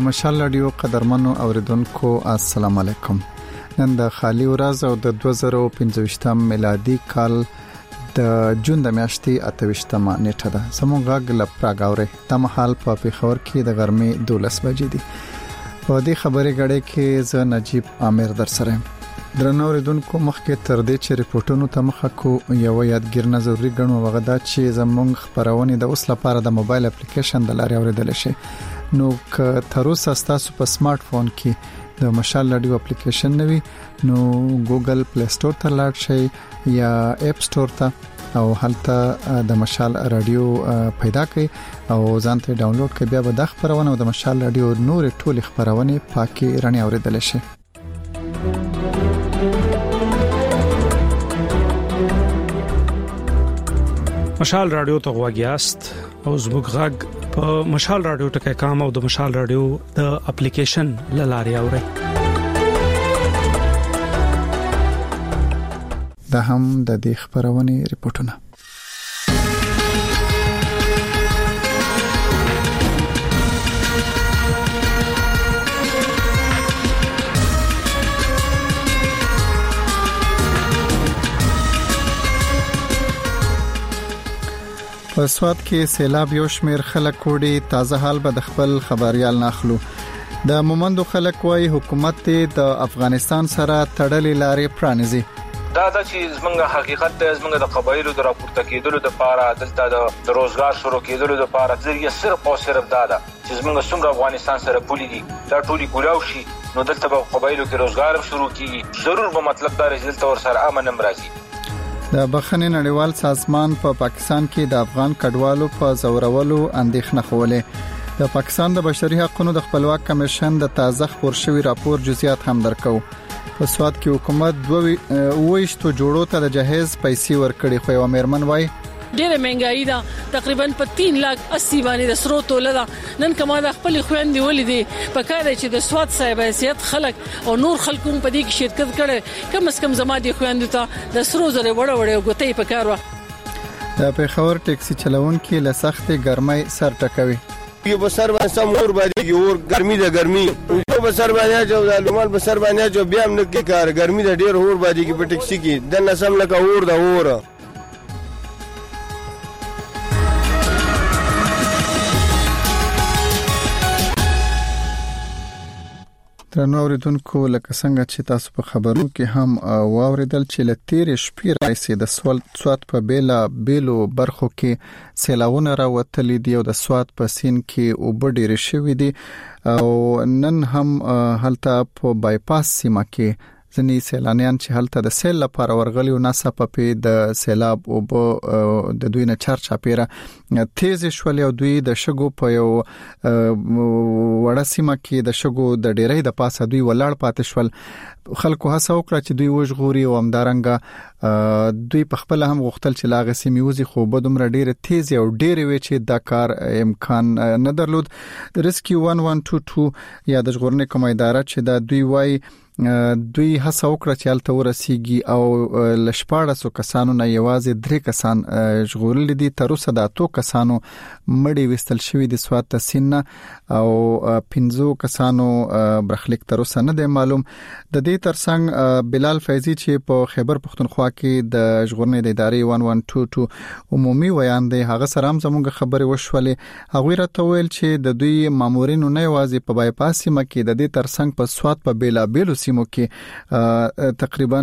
مشال رادیو قدرمنو اوریدونکو السلام علیکم. نن د خالی ورځ او د 2025 میلادي کال د جون د میاشتې 28مه نیټه ده. زموږ غږ له پراګاورې د محل په پیښور کې د غرمې 12 بجې دي. په دې خبرې غړې کې زه نجیب عامر در سره یم. درنو اوریدونکو مخکې تر دې چې ریپورتونو ته مخه کو یو یادګیر ضروري ګڼو وغدا چې زموږ خبرونه د اوس لپاره د موبایل اپلیکیشن د لارې اوریدل شي. نو که تر اوسه تاسو په سمارټ فون کې د مشال رادیو اپلیکیشن نوي نو ګوګل پلی سٹور ته لاړ شئ یا اپ سٹور ته او هلته د مشال رادیو پیدا کړئ او ځان ته ډاونلوډ کړئ. بیا به د خبرونه او د مشال رادیو نور ټول خبرونه پاکي رڼا اوریدل شي. مشال رادیو ته غواګیاست او زموږ غږ په مشال رادیو ټکي کام او د مشال رادیو د اپلیکیشن لاري اوري. دا هم د دې خبرونه ریپورتونه. په سواد کې سیلاب یو شمیر خلک کوړي. تازه حال به د خپل خبريال ناخلو. د مومندو خلک وايي حکومت د افغانستان سره تړلې لارې پرانیزي. دا چې زمونږ حقیقت د زمونږ د قبایلو د راپورته کېدلو لپاره دلته د روزګار شروع کېدلو لپاره ځکه صرف او صرف دا ده چې زمونږ څنګه افغانستان سره پولي دي دا ټولي کولاو شي نو دلته په قبایلو کې روزګار شروع کیږي. ضرور به مطلب دا رسېدل تور سره امن امراضي. د بخښنې نړیوال سازمان په پاکستان کې د افغان کډوالو په زورولو اندېښنه خوله. د پاکستان د بشري حقوقو د خپلواک کمیشن د تازه خبر شوی راپور جزئیات هم درکو. په سواد کې حکومت 22 جوړو ته د جهیز پیسې ورکړي خو یو میرمن وای ډېره مهنګایي ده. تقریبا په 3,80,000 باندې د سرو توله ده. نن کومه د خپل خويندې ولیدي په کار چې د سواد صاحب حیثیت خلک او نور خلکو په دې کې شرکت کړي. کم از کم زما د خويندې ته د سرو زره وړه غوتې په کار و. د پیښور ټیکسي چلوونکو له سختې ګرمۍ سر ټکوي. یو بسر باندې سم اور باندې اور ګرمي ده ګرمي یو بسر باندې جو د لومال بسر باندې جو بیا هم نه کار ګرمي ده ډیر اور باندې کې په ټیکسي کې د نسم لکه اور ده اور. درنو اوریدونکو لکه څنګه چې تاسو په خبرو کې هم واوریدل چې لتیر شپې راځي د سواد په بیلو برخو کې سیلاونه راوتلې دي او د سواد په سین کې وبډېر شوې دي او نن هم هلته په بایپاس سیمه کې ځنی سیلانیان چې هلته د سیل لپاره ورغلي او ناڅاپه په د سیلاب او د دوی نه چرچاپیره تیز شول او دوی د شګو په یو وړه سیمه کې د شګو د ډیرۍ د پاسه دوی ولاړ پاتې شول. خلکو هڅه وکړه چې دوی وژغوري او همدارنګه دوی په خپل هم غوښتل چې لاغه سیميوزي خو بدومره ډیره تیز او ډیره وی چې دا کار امکان نه درلود. ریسکیو 1122 یا د ژغورنې کومه اداره چې دا دوی وای دوی هڅه وکړه چې الته ورسیږي او لشپاړسو کسانو نه یوازې 3 کسان ژغورل دي. تر اوسه د 8 کسانو مړی وستل شوی د سواد تسین او 15 کسانو برخلیک تر اوسه نه دی معلوم. د دې ترڅنګ بلال فیضی چې په خیبر پختونخوا کې د ژغورنې د ادارې 1122 عمومي ویان دی هغه سره هم زموږ خبرې وشولې. هغه راته ویل چې د دوی مامورینو نه یوازې په بایپاس سیمه کې د دې ترڅنګ په سواد په بیلابیلو سیمو کې تقریبا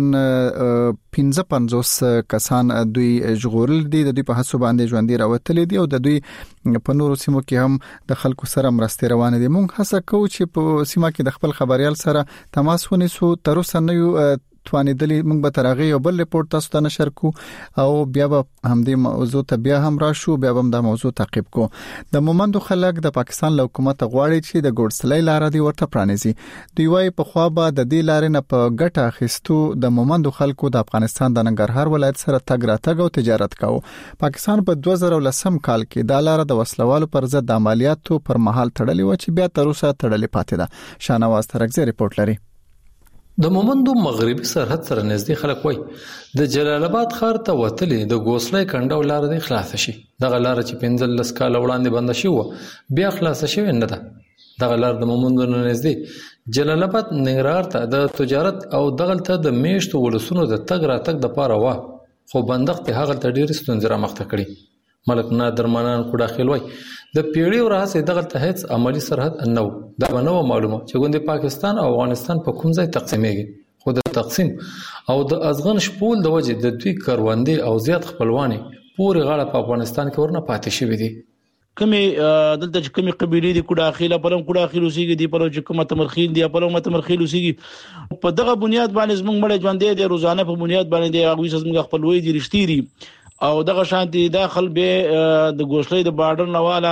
55 کسان دوی ژغورل دي. د دوی په هڅو باندې ژوندۍ راوتلې دي او د دوی په نورو سیمو کې هم د خلکو سره مرستې روانې دي. موږ هڅه کوو چې په سیمه کې د خپل خبريال سره تماس ونیسو. تر اوسه نه یو توانیدلی موږ به ترغه یو بل ریپورت تاسو ته نشر کو او بیا به همدې موضوع ته بیا هم راشو بیا هم د موضوع تعقیب کو. د مومندو خلک د پاکستان له حکومت غواړي چې د ګورسلۍ لار دی ورته پرانیزي. دوی وايي په خوا به د دې لارې نه په ګټه اخیستو د مومندو خلکو د افغانستان د ننګرهار ولایت سره تګ راتګ او تجارت کاوه. پاکستان په 2010 کال کې د لار د وسلوالو پر ضد د عملیاتو پر مهال تړلې و چې بیا تر اوسه تړلې پاتې ده. شانواز ترکزی ریپورت لري. د مومندو مغربي سرحد سره نږدې خلک وای د جلال آباد ښار ته وتلې د ګوسلۍ کنډو لار د خلاص شي. دغه لار چې 15 کال وړاندې بند شي و بیا خلاص شوی نه ده. دغه لار د مومندو نه نږدې جلال آباد ننګرهار ته د تجارت او دغلته د میشتو ولسونو د تګ راتګ دپاره وه، خو بندښت یې هغلته ډېرې ستونزې رامخته کړي. ملک نادر منان کوډاخیل وایي د پیړیو راهیسې دغلته هیڅ عملي سرحد نه و. دا به نه وه معلومه چې ګوندې پاکستان او افغانستان په کوم ځای تقسیمېږي، خو د تقسیم او د ازغن شپول د وجې د دوی کروندې او زیات خپلوانې پورې غاړه په افغانستان کې ورنه پاتې شوي دي. کمې دلته چې کمې قبیلې دي کوډاخیل په لم کوډاخیل اوسېږي دي، په لم چې کومه تمرخیل دي په لم تمرخیل اوسېږي. په دغه بنیاد باندې زموږ مړ ژوندې دي، روزانه په بنیاد باندې دي هغوی زموږ خپلوي دي، رښتې دي. او دغه شانتي داخل به د ګوشلې د بارډر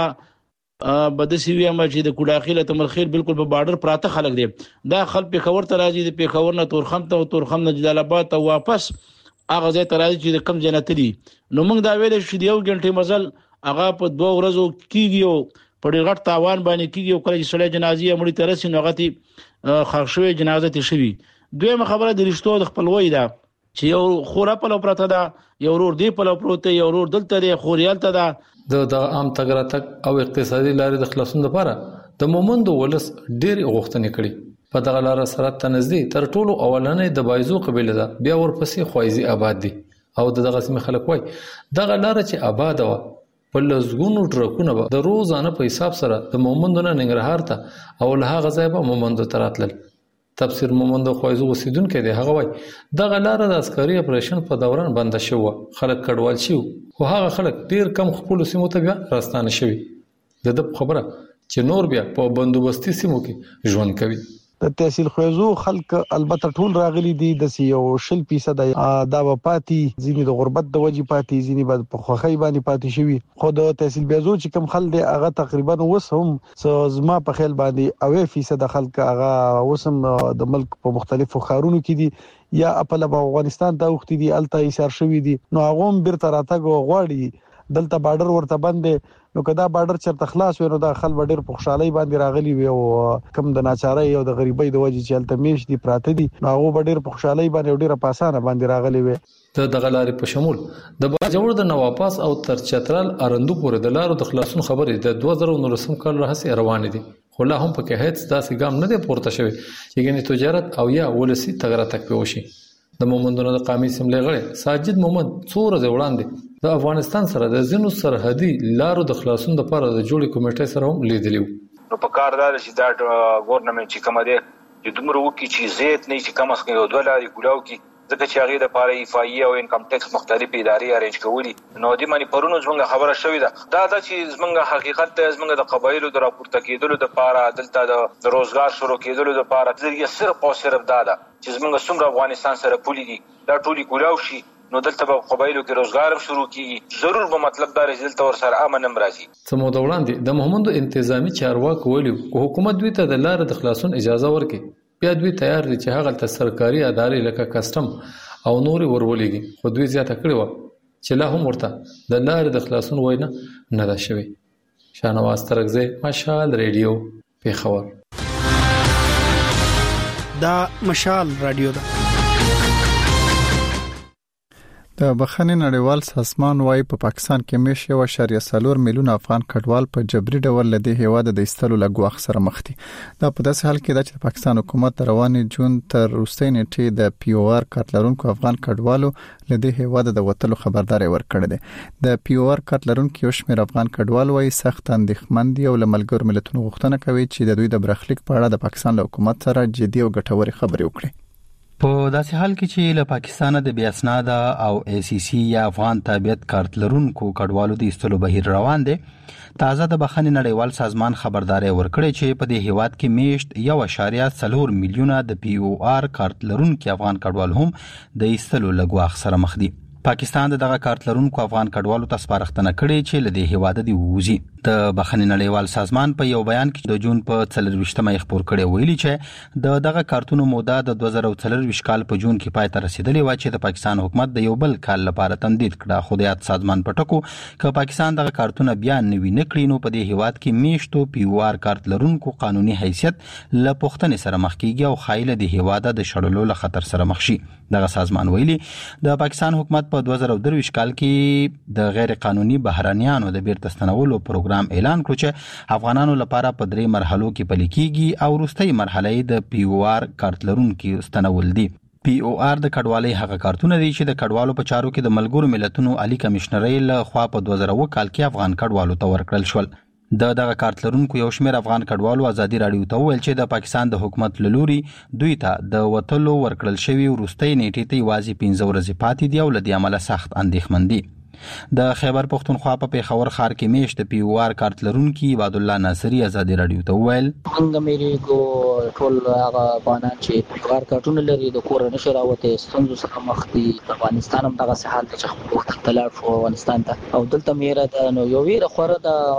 نواله بدسي وي ما چې د کوډاخیل تمرخیل بالکل په بارډر پراته خلک دي. دا خلک پیښور ته راځي، د پیښور نه تورخم ته او تورخم نه جلال آباد ته واپس هغه ځای ته راځي چې د کم جنت دي. نو موږ دا ویل چې یو غنټه مزل هغه په 2 ورځو کیږي او په ډېر غټ تاوان باندې کیږي او کله چې سړی جنازې مړی ته رسي نو هغه خښ شوی جنازه ته شوی. دویمه خبره د رښتو د خپلوي ده چې یو خورا په لپاره ده، یو ورور دی په لپاره، یو ورور دلته دی خوریالته ده. د عام تګ راتګ او اقتصادي لارې د خلاصون لپاره د مومندو ولس ډېرې غوښتنې کړي. په دغه لاره سرحد ته نږدې تر ټولو اولنۍ د بایزو قبیله ده، بیا ورپسې خوایزي آباد دي. او دغه سیمې خلک وایي دغه لاره چې آباده وه په لسګونو ټرکونه به د روزانه په حساب سره د مومندو نه ننګرهار ته او له هغه ځایه به مومندو ته راتلل. تفسیر مومندو خوایزو اوسېدونکی دی، هغه وایي دغه لاره د عسکري اپریشن په دوران بنده شوې وه، خلک کډوال شوي، خو هغه خلک ډېر کم خپلو سیمو ته بیا راستانه شوي. د ده په خبره چې نور بیا په بندوبستي سیمو کې ژوند کوي. د تحصیل خویزو خلک البته ټول راغلي دي، د 100% دا به پاتې، ځینې د غربت د وجې پاتې، ځینې به په خوښۍ باندې پاتې شوي. خو د تحصیل بیازو چې کوم خلک دي هغه تقریبا اوس هم زما په خیال باندې 90% خلک هغه اوس هم د ملک په مختلفو ښارونو کې دي یا خپل افغانستان ته وختي دي، الته ایثار شوي دي. نو هغه هم بیرته راتګ غواړي، دلته بارډر ورته بند دی. نو کدا بارډر چرته خلاص وي نو دا خلک ډېر په خوشحالي باندې راغلي وي او کم د ناچارۍ او د غریبۍ د وجې چې الته میش دي پراته دي، نو هغه ډېر په خوشحالي باندې ډېر په اسانه باندې راغلي وي. د دغه لارې په شمول د باجوړ د نواپاس او تر چترال ارندو پورې د لارو د خلاصون خبرې د 2019 کال راهیسې روانې دي، خو لا هم پکې هیڅ داسې ګام نه دی پورته شوی چې ګنې تجارت او یا ولسی تګ راتګ پې وشي. د مومندونو د قامي اسمبلۍ غړی ساجد مومند څو ورځې وړاندې د افغانستان سره د ځینو سرحدي لارو د خلاصون لپاره د جوړې کمیټې سره هم لیدلی وو. نو په کار دا چې دا ګورنمنت چې کومه دی چې دومره وکړي چې زیات نه چې کم از کم 2 لارې کولاو کړي، ځکه چې هغې دپاره ایفایي او انکم ټیکس مختلفې ادارې ارینج کولي. نو دې باندې پرونو زموږ خبره شوې ده دا چې زموږ حقیقت دی، زموږ د قبایلو د راپورته کېدلو دپاره دلته د روزګار شروع کېدلو دپاره ذریعه صرف او صرف دا ده چې زموږ څومره افغانستان سره پولې دي دا ټولې کولاو شي، نو دلته په قبایلو کې روزګار هم شروع کیږي. ضرور به مطلب دا چې دلته ورسره امن هم راځي. څه موده وړاندې د مومندو انتظامی چارواکو ویلي خو حکومت دوی ته د لارې د خلاصون اجازه ورکړي، بیا دوی تیار دي چې هغلته سرکاري ادارې لکه کسټم او نورې ورولېږي، خو دوی زیاته کړې وه چې لا هم ورته د لارې د خلاصون وینا نه ده شوې. شاهنواز ترکزی، مشال ریډیو، پیښور. دا مشال رادیو ده. د بخښنې نړیوال سازمان وايي په پاکستان کې میش 1.4 میلیون افغان کډوال په جبري ډول له دې هیواد د ایستلو لګواخ سره مخ دي. دا په داسې حال کې ده چې پاکستان حکومت روانې جون تر وروستۍ نیټې د پی او آر کارت لرونکو افغان کډوالو له دې هیواد د وتلو خبرداري ورکړې ده. د پی او آر کارت لرونکو یو شمېر افغان کډوال وايي سخت اندېښمن دي او له ملګرو ملتونو غوښتنه کوي چې د دوی د برخلیک په اړه د پاکستان له حکومت سره جدي او ګټورې خبرې وکړي. په داسې حال کې چې له پاکستانه د بیا اسناده او ای سی سی یا افغان تابعیت کارت لرونکو کډوالو د ایستلو بهیر روان دی، تازه د بخښنې نړیوال سازمان خبرداري ورکړې چې په دې هیواد کې میشت 1.4 میلیونه د پی او آر کارت لرونکو افغان کډوال هم د ایستلو لګواخ سره مخ دي. پاکستان دغه کارت لرونکو افغان کډوالو ته سپارښتنه کړې چې له دې هیواده دی ووځي. د بخښنې نړیوال سازمان په یو بیان کې د جون په 24مه خبر کړی ویلي چې دغه کارتونو موده د 2024 کال په جون کې پای ته رسیدلې و چې د پاکستان حکومت د یو بل کال لپاره تمدید کړه، خو د یاد سازمان په ټکو چې پاکستان دغه کارتونه بیا نوي نه کړي نو په دې هیواد کې میشتو پی او آر کارت لرونکو قانوني حیثیت له پوښتنې سره مخ کیږي او خایله د هیواده د شړلو له خطر سره مخ شي. دغه سازمان ویلي د پاکستان حکومت په 2023 کال کې د غیر قانوني بهرانيانو د بیرته ستنولو پروګرام اعلان کړ چې افغانانو لپاره په 3 مرحلو کې پلي کیږي او وروستۍ مرحله د POR کارت لرونکو ستنول دي. POR د کډوالۍ هغه کارتونه دي چې د کډوالو په چارو کې د ملګرو ملتونو عالی کمشنرۍ له خوا په 2000 کال کې افغان کډوالو ته ورکړل شول. دغه کارت لرونکو یو شمېر افغان کډوالو ازادي راډیو ته وویل چې د پاکستان د حکومت لوري دوی ته د وټلو ورکړل شوی وروستۍ نیټې ته یوازې 15 ورځې پاتې دي او لدی عمله سخت اندېښمن دي. د خیبر پختونخوا په پیښور ښار کې میشت POR کارت لرونکي عبد الله ناصری ازادي راډیو ته وویل څنګه مېری کو ټول هغه افغانان چې POR کارتونه لري د کور نشه راوته ستونزو سره مخ دي. افغانستان هم دغه حال ته چې وخت تلار شو افغانستان ته او دلته میرا د نو یو ویره خوره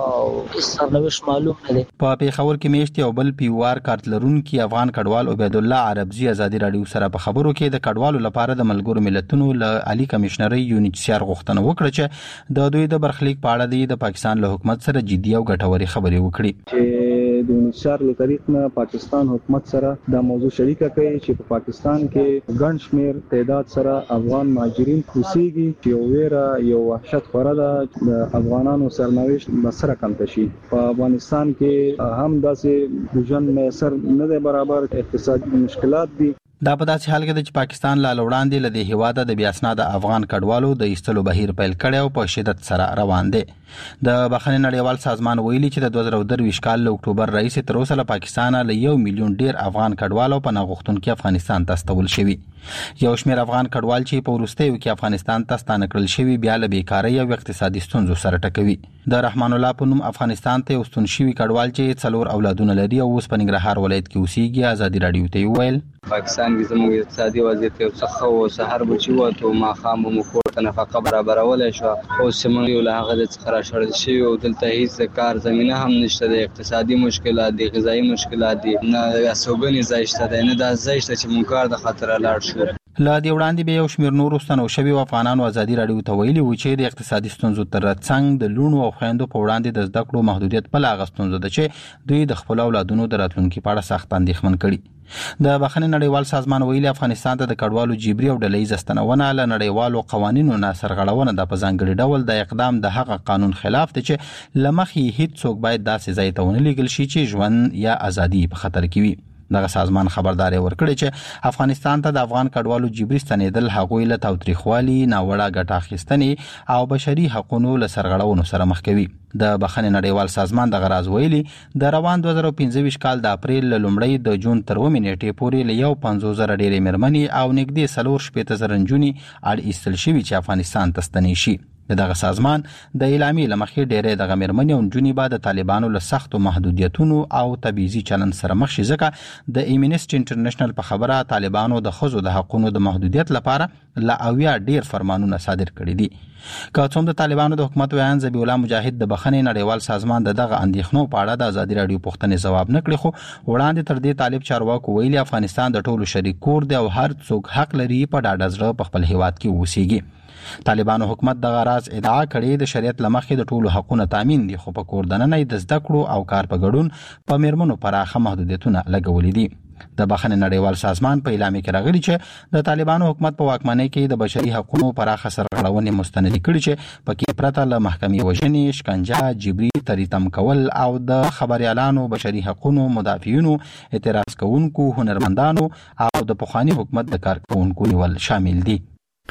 د سرنوشت معلوم نه دي. په پیښور کې میشت یو بل POR کارت لرونکي افغان کډوال عبد الله عربزي ازادي راډیو سره په خبرو کې د کډوالو لپاره د ملګرو ملتونو له عالی کمشنرۍ UNHCR غوښتنه وکړه چې د دوی د برخلیک په اړه د پاکستان له حکومت سره جدي او ګټوري خبرې وکړي چې د UNHCR له طریق نه پاکستان حکومت سره د موضوع شریکه کوي چې په پاکستان کې ګڼ شمیر تعداد سره افغان مهاجرین اوسېږي چې ویره یو وحشت خوره ده د افغانانو سرنوشت مسره کم شي. په افغانستان کې هم داسې ژوند میسر نه دی برابر اقتصادي مشکلات دي. دا په داسې حال کې چې پاکستان لا وړاندې له دې هیواده د بیا اسناده افغان کډوالو د ایستلو بهیر پیل کړی او په شدت سره روان دی. د بخښنې نړیوال سازمان ویلي چې د 2023 کال له اکتوبر رئیس تر اوسه له پاکستان له 1 میلیون ډیر افغان کډوالو په ناغښتونکو افغانستان ته استول شوی. یو شمېر افغان کډوال چې په وروستیو کې افغانستان ته ستانه کړل شوی بیا له بیکارۍ او اقتصادي ستونزو سره ټکوي. د رحمان الله په نوم افغانستان ته وستون شوی کډوال چې 4 اولادونه لري او اوس په ننګرهار ولایت کې اوسېږي ازادي راډیو ته ویل پاکستان کې زموږ اقتصادي وضعیت یو څه خو سحر بچي وته ما خام مو کوټه نفقه برابرول شو او سیمه یو له هغه څخه راشړل شي او دلته هیڅ کار زمينه هم نشته د اقتصادي مشکلات دي غذایی مشکلات دي نه اسوګنی ځایشته ده نه د ځایشته چې مونږ کار د خطر لاړ شو. لا دی وړاندې به یو شمېر نور ستنو شوی افغانانو ازادي راډیو ته ویلي و چې د اقتصادي ستونزو ترڅنګ د لونو او خويندو په وړاندې د زده کړو محدودیت په لاغ ستونزو ده چې دوی د خپل اولادونو د راتلونکو په اړه سخت اندېښمن کړي. د بخښنې نړیوال سازمان ویلي افغانستان ته د کډوالو جبري او ډلهییزه ستنونه له نړیوالو قوانینو نه سرغړونه د په ځانګړي ډول د اقدام د هغه قانون خلاف دی چې لمخې هیڅ څوک باید داسې ځای ته ونه لیږل شي چې ژوند یا ازادي په خطر کې وي. دغه سازمان خبرداري ورکړي چې افغانستان ته د افغان کډوالو جبري ستنېدل هغوی له تاوتریخوالي ناوړه ګټه اخیستنې او بشري حقوقو له سرغړونو سره مخ کوي. د بخښنې نړیوال سازمان د غراز ویلي د روان 2025 کال د اپریل لومړی د جون تر 9 نیټې پورې له 150,000 ډېرې مېرمنې او نږدې 4,000 نجونې اړ ایستل شوي چې افغانستان ته ستنې شي. دغه سازمان د اعلامیې لمخې ډېرې د مېرمنې او نجونې بعد طالبانو له سختو محدودیتونو او تبعیضي چلند سره مخ شي ځکه د ایمنسټي انټرنیشنل په خبره طالبانو د ښځو د حقوقو د محدودیت لپاره لا اویا ډېر فرمانونه صادر کړي دي. که څوم د طالبانو د حکومت ویان ذبیح الله مجاهد د بخښنې نړیوال سازمان دغه اندېښنو په اړه د ازادي راډیو پوښتنې ځواب نه کړي خو وړاندې تر دې طالب چارواکو ویلي افغانستان د ټولو شریک کور دی او هر څوک حق لري په ډاډه زړه په خپل هیواد کې اوسېږي. طالبانو حکومت دغه راز ادعا کړې د شریعت لمخې د ټولو حقوقو تامین دي خو په کور دننه د زده کړو او کار په ګډون په میرمنو پراخه محدودیتونه لګولې دي. د بخښنې نړیوال سازمان په اعلامیه کې راغلي چې د طالبانو حکومت په واکمنۍ کې د بشري حقوقو پراخه سرغړونې مستند کړي چې پکې پرته له محکمې وژنې، شکنجه، جبري تریتم کول او د خبريالانو، بشري حقوقو مدافعینو، اعتراض کوونکو، هنرمندانو او د پخوانی حکومت د کارکونکو نیول شامل دي.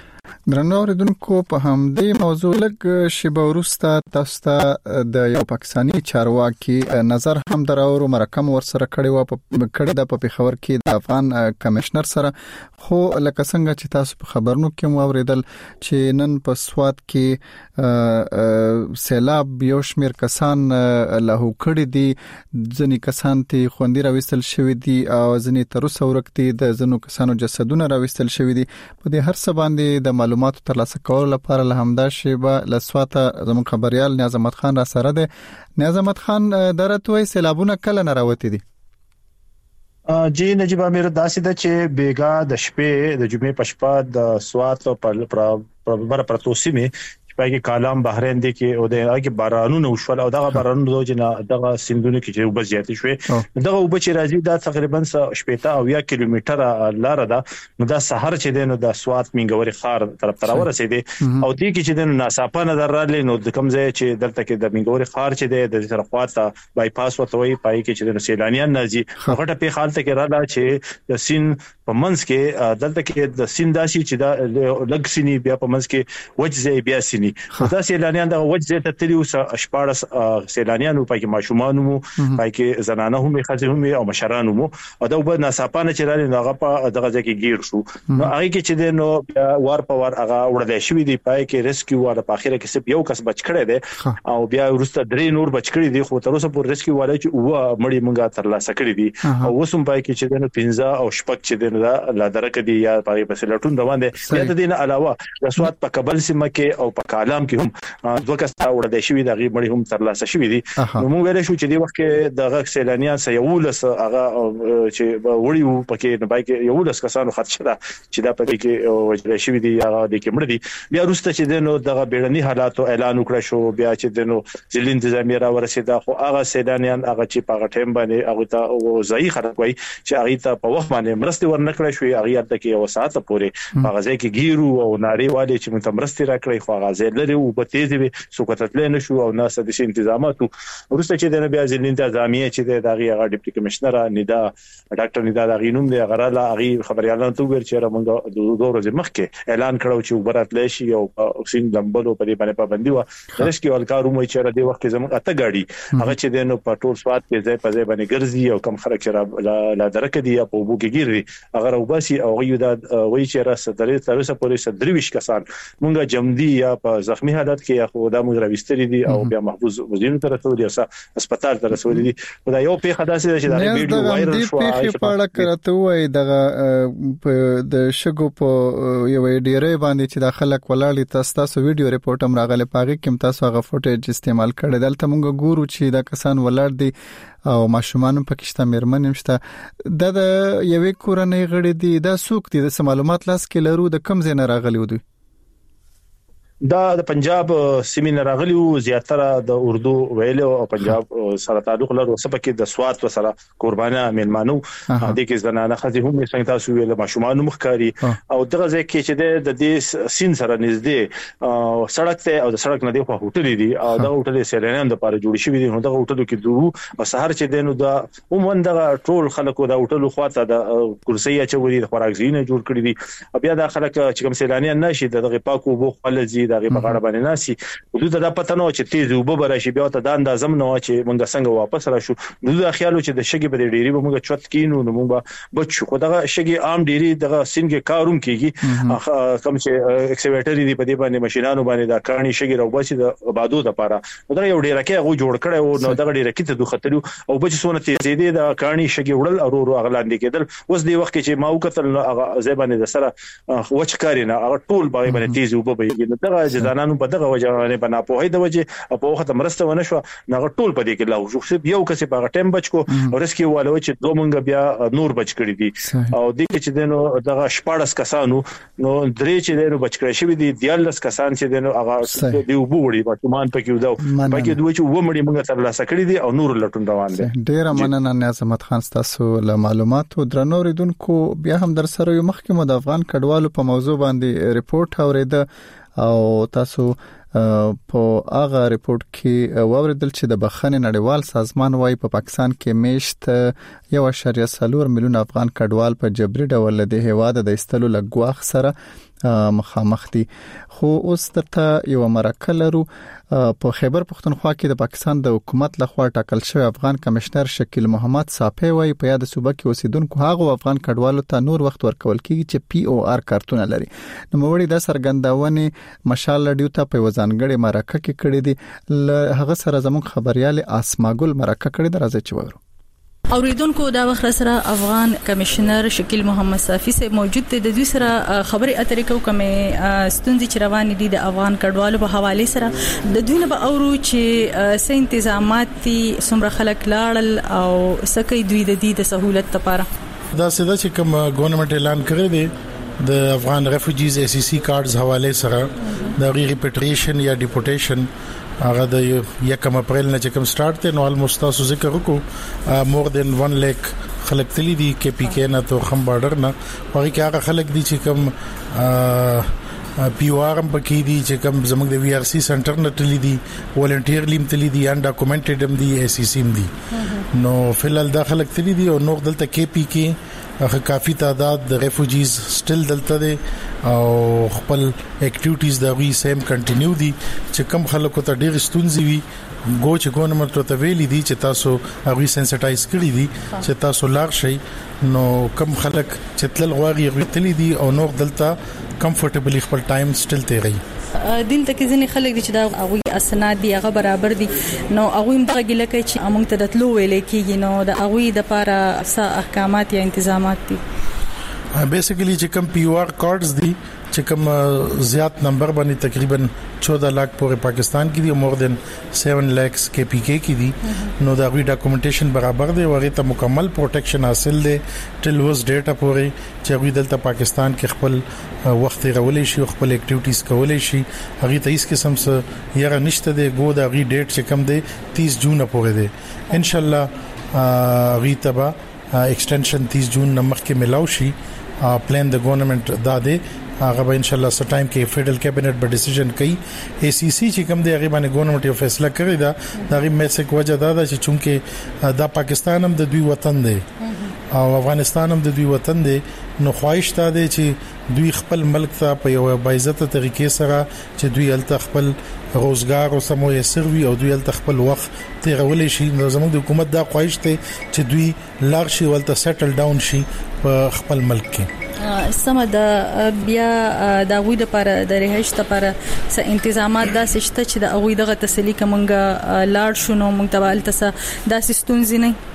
درنو اوریدونکو په همدې موضوع لږ شیبه وروسته تاسو ته د یو پاکستانی چارواکي نظر هم دراورو مرکم ورسره کړی د په پیښور کې د افغان کمشنر سره خو لکه څنګه چې تاسو په خبرونو کې مو اوریدل چې نن په سواد کې سیلاب یو شمیر کسان له کړي دي، ځنی کسان ته خوندې راوستل شوی دي او ځنی تر اوسه ورکتي د ځنو کسانو جسدونه راوستل شوی دي. په دې هر څه باندې د معلوماتو ترلاسه کولو لپاره له همدا شیبه لسواته زموږ خبريال نیاز احمد خان را سره ده. نیاز احمد خان درته سیلابونه کله نه راوتی دي؟ جی نجیب امیر داسې ده چې بیګا د شپې د جمعې په شپه د سوات په پرتوسی می پای کې کالام بحرین دی کې او دغه بارانونه وشول او دغه بارانونه دوجنه دغه سیندونه کې چې وبزيات شوې دغه وب چې راځي دا تقریبا 80 او 1 کیلومتر لار ده نو دا سحر چې دینو د سوات منګوري خار طرف ته ورسېدي او دې کې چې دینو ناصافه نظر راغلی نو د کوم ځای چې دلته کې د منګوري خار چې د طرفاته بای پاس وتوي پای کې چې د سیلانیان نازي غټه په حالت کې راځي چې د سین په منځ کې دلته کې د سین داسي چې دا لګسنی بیا په منځ کې وجځي بیا سینی دا سیلانیان د وجځي ته تلو شپارس سیلانیانو پای کې ماشومان مو پای کې زنانه هم خځې هم او مشران مو او دا وب ناصافه نه چې راځي هغه په دغه ځای کې گیر شو نو هغه کې چې د نو وار په وار هغه وړل شوې دی پای کې ریسکیو واره په اخیره کې صرف یو کس بچ کړی دی او بیا ورسته درې نور بچ کړی دي خو تر اوسه پورې ریسکیو واره چې و مړی مونږه تر لاسه کړی دي او وسوم پای کې چې د 15 او شپږ چې د لا درکه دي یا پای په سلټون روان دي بیا د دین علاوه د سواد په کابل سیمه کې او په کالام کې هم دوه کس وړل شوې دي مړی هم تر لاسه شوې دي نو مونږ ویل شو چې دی وخت کې دغه سیلانیان سيولس هغه چې وړي پکې نه پای کې یو لس کسانو خدشه ده چې دا پکې کې وجره شوې دي هغه د کې مړ دي بیا وروسته چې دنو دغه بیړني حالاتو اعلان وکړ شو بیا چې دنو ځل انتظامی را ورسېدا خو هغه سیلانیان هغه چې په ټیم باندې هغه ته ځای خلک وای چې هغه ته په وخت باندې مرسته ورنکړې شوې هغه ته کې یو ساعت پورې هغه ځای کې ګیرو او ناری والي چې مت مرسته راکړې خو هغه ځای لري او په تیزه به سوکتل نه شو او ناس د انتظاماتو وروسته چې دنو بیا ځل انتظامی چې دغه ډیپټي کمشنر ندا ډاکټر ندا د غینوم دی غراله هغه خبريالانو ته ویل چې موږ د دوه ورځې مخکې اعلان کړو چې وبرات لشي او اکسین لمبلو په دې باندې پابندي و درس کې ولکارو مې چې را دې وخت زموږ اته گاډي هغه چې دنو په ټول سواد کې ځای په ځای باندې ګرځي او کم خلک چې لا درکه دی په وبو کې ګیري هغه وباسي او غيو دا وایي چې را ستړي تر اوسه پورې 23 کسان مونږه جمدي یا په زخمی حالت کې خو دا موږ راوستري دي او بیا محفوظ وزیر ته رسولي او هسپتال ته رسولي دي خدای یو په خداسي چې دا ویډیو وایرل شو په اړه کرته وای دغه د شګو په یو ډیره باندې چې د خلک ولاړی تاسو ویډیو ریپورت هم راغله پاږي کوم تاسو هغه فوټیج استعمال کړی دلته موږ ګورو چې دا کسان ولاړ دي او ماشومان پکشته مېرمن همشته د یوې کورنۍ غړي دي دا سوق دي د معلومات لاس کې لرو د کم ځای نه راغلی ودی دا د پنجاب سیمین راغلی او زیاتره د اردو ویلو او پنجاب سره تعلق لري سپکه د سواد سره قربانه مېلمانو د کې زنانه خځې هم څنګه تاسو ویل ماشومان مخکاري او دغه ځای کې چې د دې سین سره نږدې سړک ته او د سړک نه دی خو هوټل دي او دا هوټل سیلانیان د پاره جوړ شوی دي نو دغه هوټل کې دوه او سحر چې دینو دا عموما دغه ټول خلکو د هوټل خواته د کرسي چوري د خوراک زینه جوړ کړی دي او بیا د خلک چې کوم سیلانیان نشي دغه پاکو بو خپل دغه په غاړه باندې ناسي حدود دا پته نو چې تیز وب براشي بیا ته د اندازم نو چې مونږ څنګه واپس راشو نو دا خیالو چې د شګي په ډيري به مونږ چوت کینو نو مونږ بچو خو دغه شګي عام ډيري دغه سینګه کاروم کیږي کوم چې ایکسکیویټر دی په دې باندې ماشينانو باندې دا کارني شګي راوباسي د آبادو د پاره دا یو ډیره کې غو جوړ کړي او نو دغه ډیره کې ته دوختلو او بچ سونه تیزې دي د کارني شګي وړل او اغلاندې کېدل اوس دی وخت چې ما وکتل هغه زبانه د سره وچکاري نه هغه ټول باندې تیز وب به دغه ځانانو په دغه وجه بنا په هي د وجه په وخت مرسته ونه شو نغه ټول په دې کې لاو شو یو کس په ټیم بچ کو ورسکی والو چې دوه مونږ بیا نور بچ کړی دي او د کې چې دنو دغه شپارس کسانو نو درې چې دنو بچ کړی شوی دي 14 کسان چې دنو هغه دی وبوري ماشومان پکې ودو پکې دوی چې ومړي مونږ تر لاسه کړی دي او نور لټون روان دي ډیر مننه نعمت خان تاسو له معلوماتو درنو ریدونکو بیا هم در سره یو مخکمه د افغان کډوالو په موضوع باندې ریپورت اوریده او تاسو په هغه ریپورت کې واوریدل چې د بخښنې نړیوال سازمان وايي په پاکستان کې میشت 1.4 میلیون افغان کډوال په جبري ډول د هیواد د استلو لګواخ سره مخامخ دي خو اوس درته یو مرکه لرو په خیبر پختونخوا کې د پاکستان د حکومت لخوا ټاکل شوی افغان کمشنر شکیل محمد صافی وايي په یاد صوبه کې اوسیدونکو هغه افغان کډوالو ته نور وخت ورکول کیږي چې پی او آر کارتونه لري نو وړي د سرګندونه مشال لډیو ته په ځانګړي مرکه کې کړې دي هغه سره زموږ خبريال اسماګل مرکه کړې د راځي چورو اوریدونکو دا وخت سره افغان کمشنر شکیل محمد صافی سے موجود دی د دوی سره خبري اترې کو کومه ستونزې چې روان دي د افغان کډوالو په حواله سره د دوی نه به اورو چې څه تنظیمات دي څومره خلک لاړل او سکه دوی د دې د سہولت لپاره دا سده چې کوم ګورنمنت اعلان کړی دی د افغان ریفیوجیز ای سی سی کارډز حواله سره د ریپیټریشن یا ډیپورټیشن هغه د 1 اپریل نه چې کوم سٹارټ ته نو الموست تاسو ذکر وکړو مور دین 1 لک خلک تللی دي کې پی کې نه تو خم بارډر نه هغه کې هغه خلک دي چې کوم پی او آر ام پکې دي چې کوم زموږ د وی آر سی سنټر نه تللی دي والنټیرلی تللی دي ان ډاکومنټډ هم دي ای سی سی هم دي نو فلل داخله تللی دي او نو دلته کې پی کې هغه کافي تعداد د ریفیوجیز سټل دلته دي او خپل اکټیویټیز دا وی سیم کنټینیو دي چې کم خلکو ته ډیر ستونزې وي ګوچ ګورنمنت ته ویلي دي چې تاسو هغه سنسټایز کړی دي چې تاسو لار شي نو کم خلک چې تل غواړي غوښتلی دي او نو دلته کمفورټیبلی خپل ټایم سټل تیری دلته کې ځینې خلک چې دا هغه اسناد دي هغه برابر دي نو هغه هم دغه ګیله کوي چې موږ ته د تلو ویلې کېږي نو د هغه د لپاره څه احکامات یا تنظیمات دي بیسیکلی چې کوم پی او آر کارډز دي چې کوم زیات نمبر باندې تقریبا 14 लाख پورې پاکستان کې دي مور دین 7 लाख کې پی کې کې دي نو دا غوي ډاکومنټیشن برابر دی ورته ته مکمل پروټیکشن حاصل دی ټل وز ډیټا پورې چې غوي دلته پاکستان کې خپل وخت رولې شي خپل اکټیویټیز کولې شي هغه ته هیڅ قسم څه یاره نشته دی ګو دا غوي ډیټ چې کم دی 30 جون پورې دی ان شاء الله غوي تبا ایکسټنشن 30 جون نمخ کې ملاو شي پلان د ګورنمنت دا دی هغه به ان شاء الله سټ ټایم کې فیډرل کابینټ به ډیسیژن کوي ای سی سی چې کوم دی هغه باندې ګورنمنت یو فیصله کړی دا د میسک وجه دا ده چې چونکه دا پاکستان هم د دوی وطن دی او افغانستان هم د دوی وطن دی نو خواهش تا دی چې دوی خپل ملک ته په یو باعزت طریقې سره چې دوی الته خپل روزګار او سمو یې سروي او دوی الته خپل وخت تیرولې شي نو زموږ د حکومت دا خواهش ته چې دوی لار شي ولته سیټل ډاون شي په خپل ملک کې سم د بیا د غوي د لپاره د رهش لپاره څه تنظیمات داسې شته چې د غوي دغه تسلی کومګه لاړ شونو مونږ ته الته داسې ستونزې نه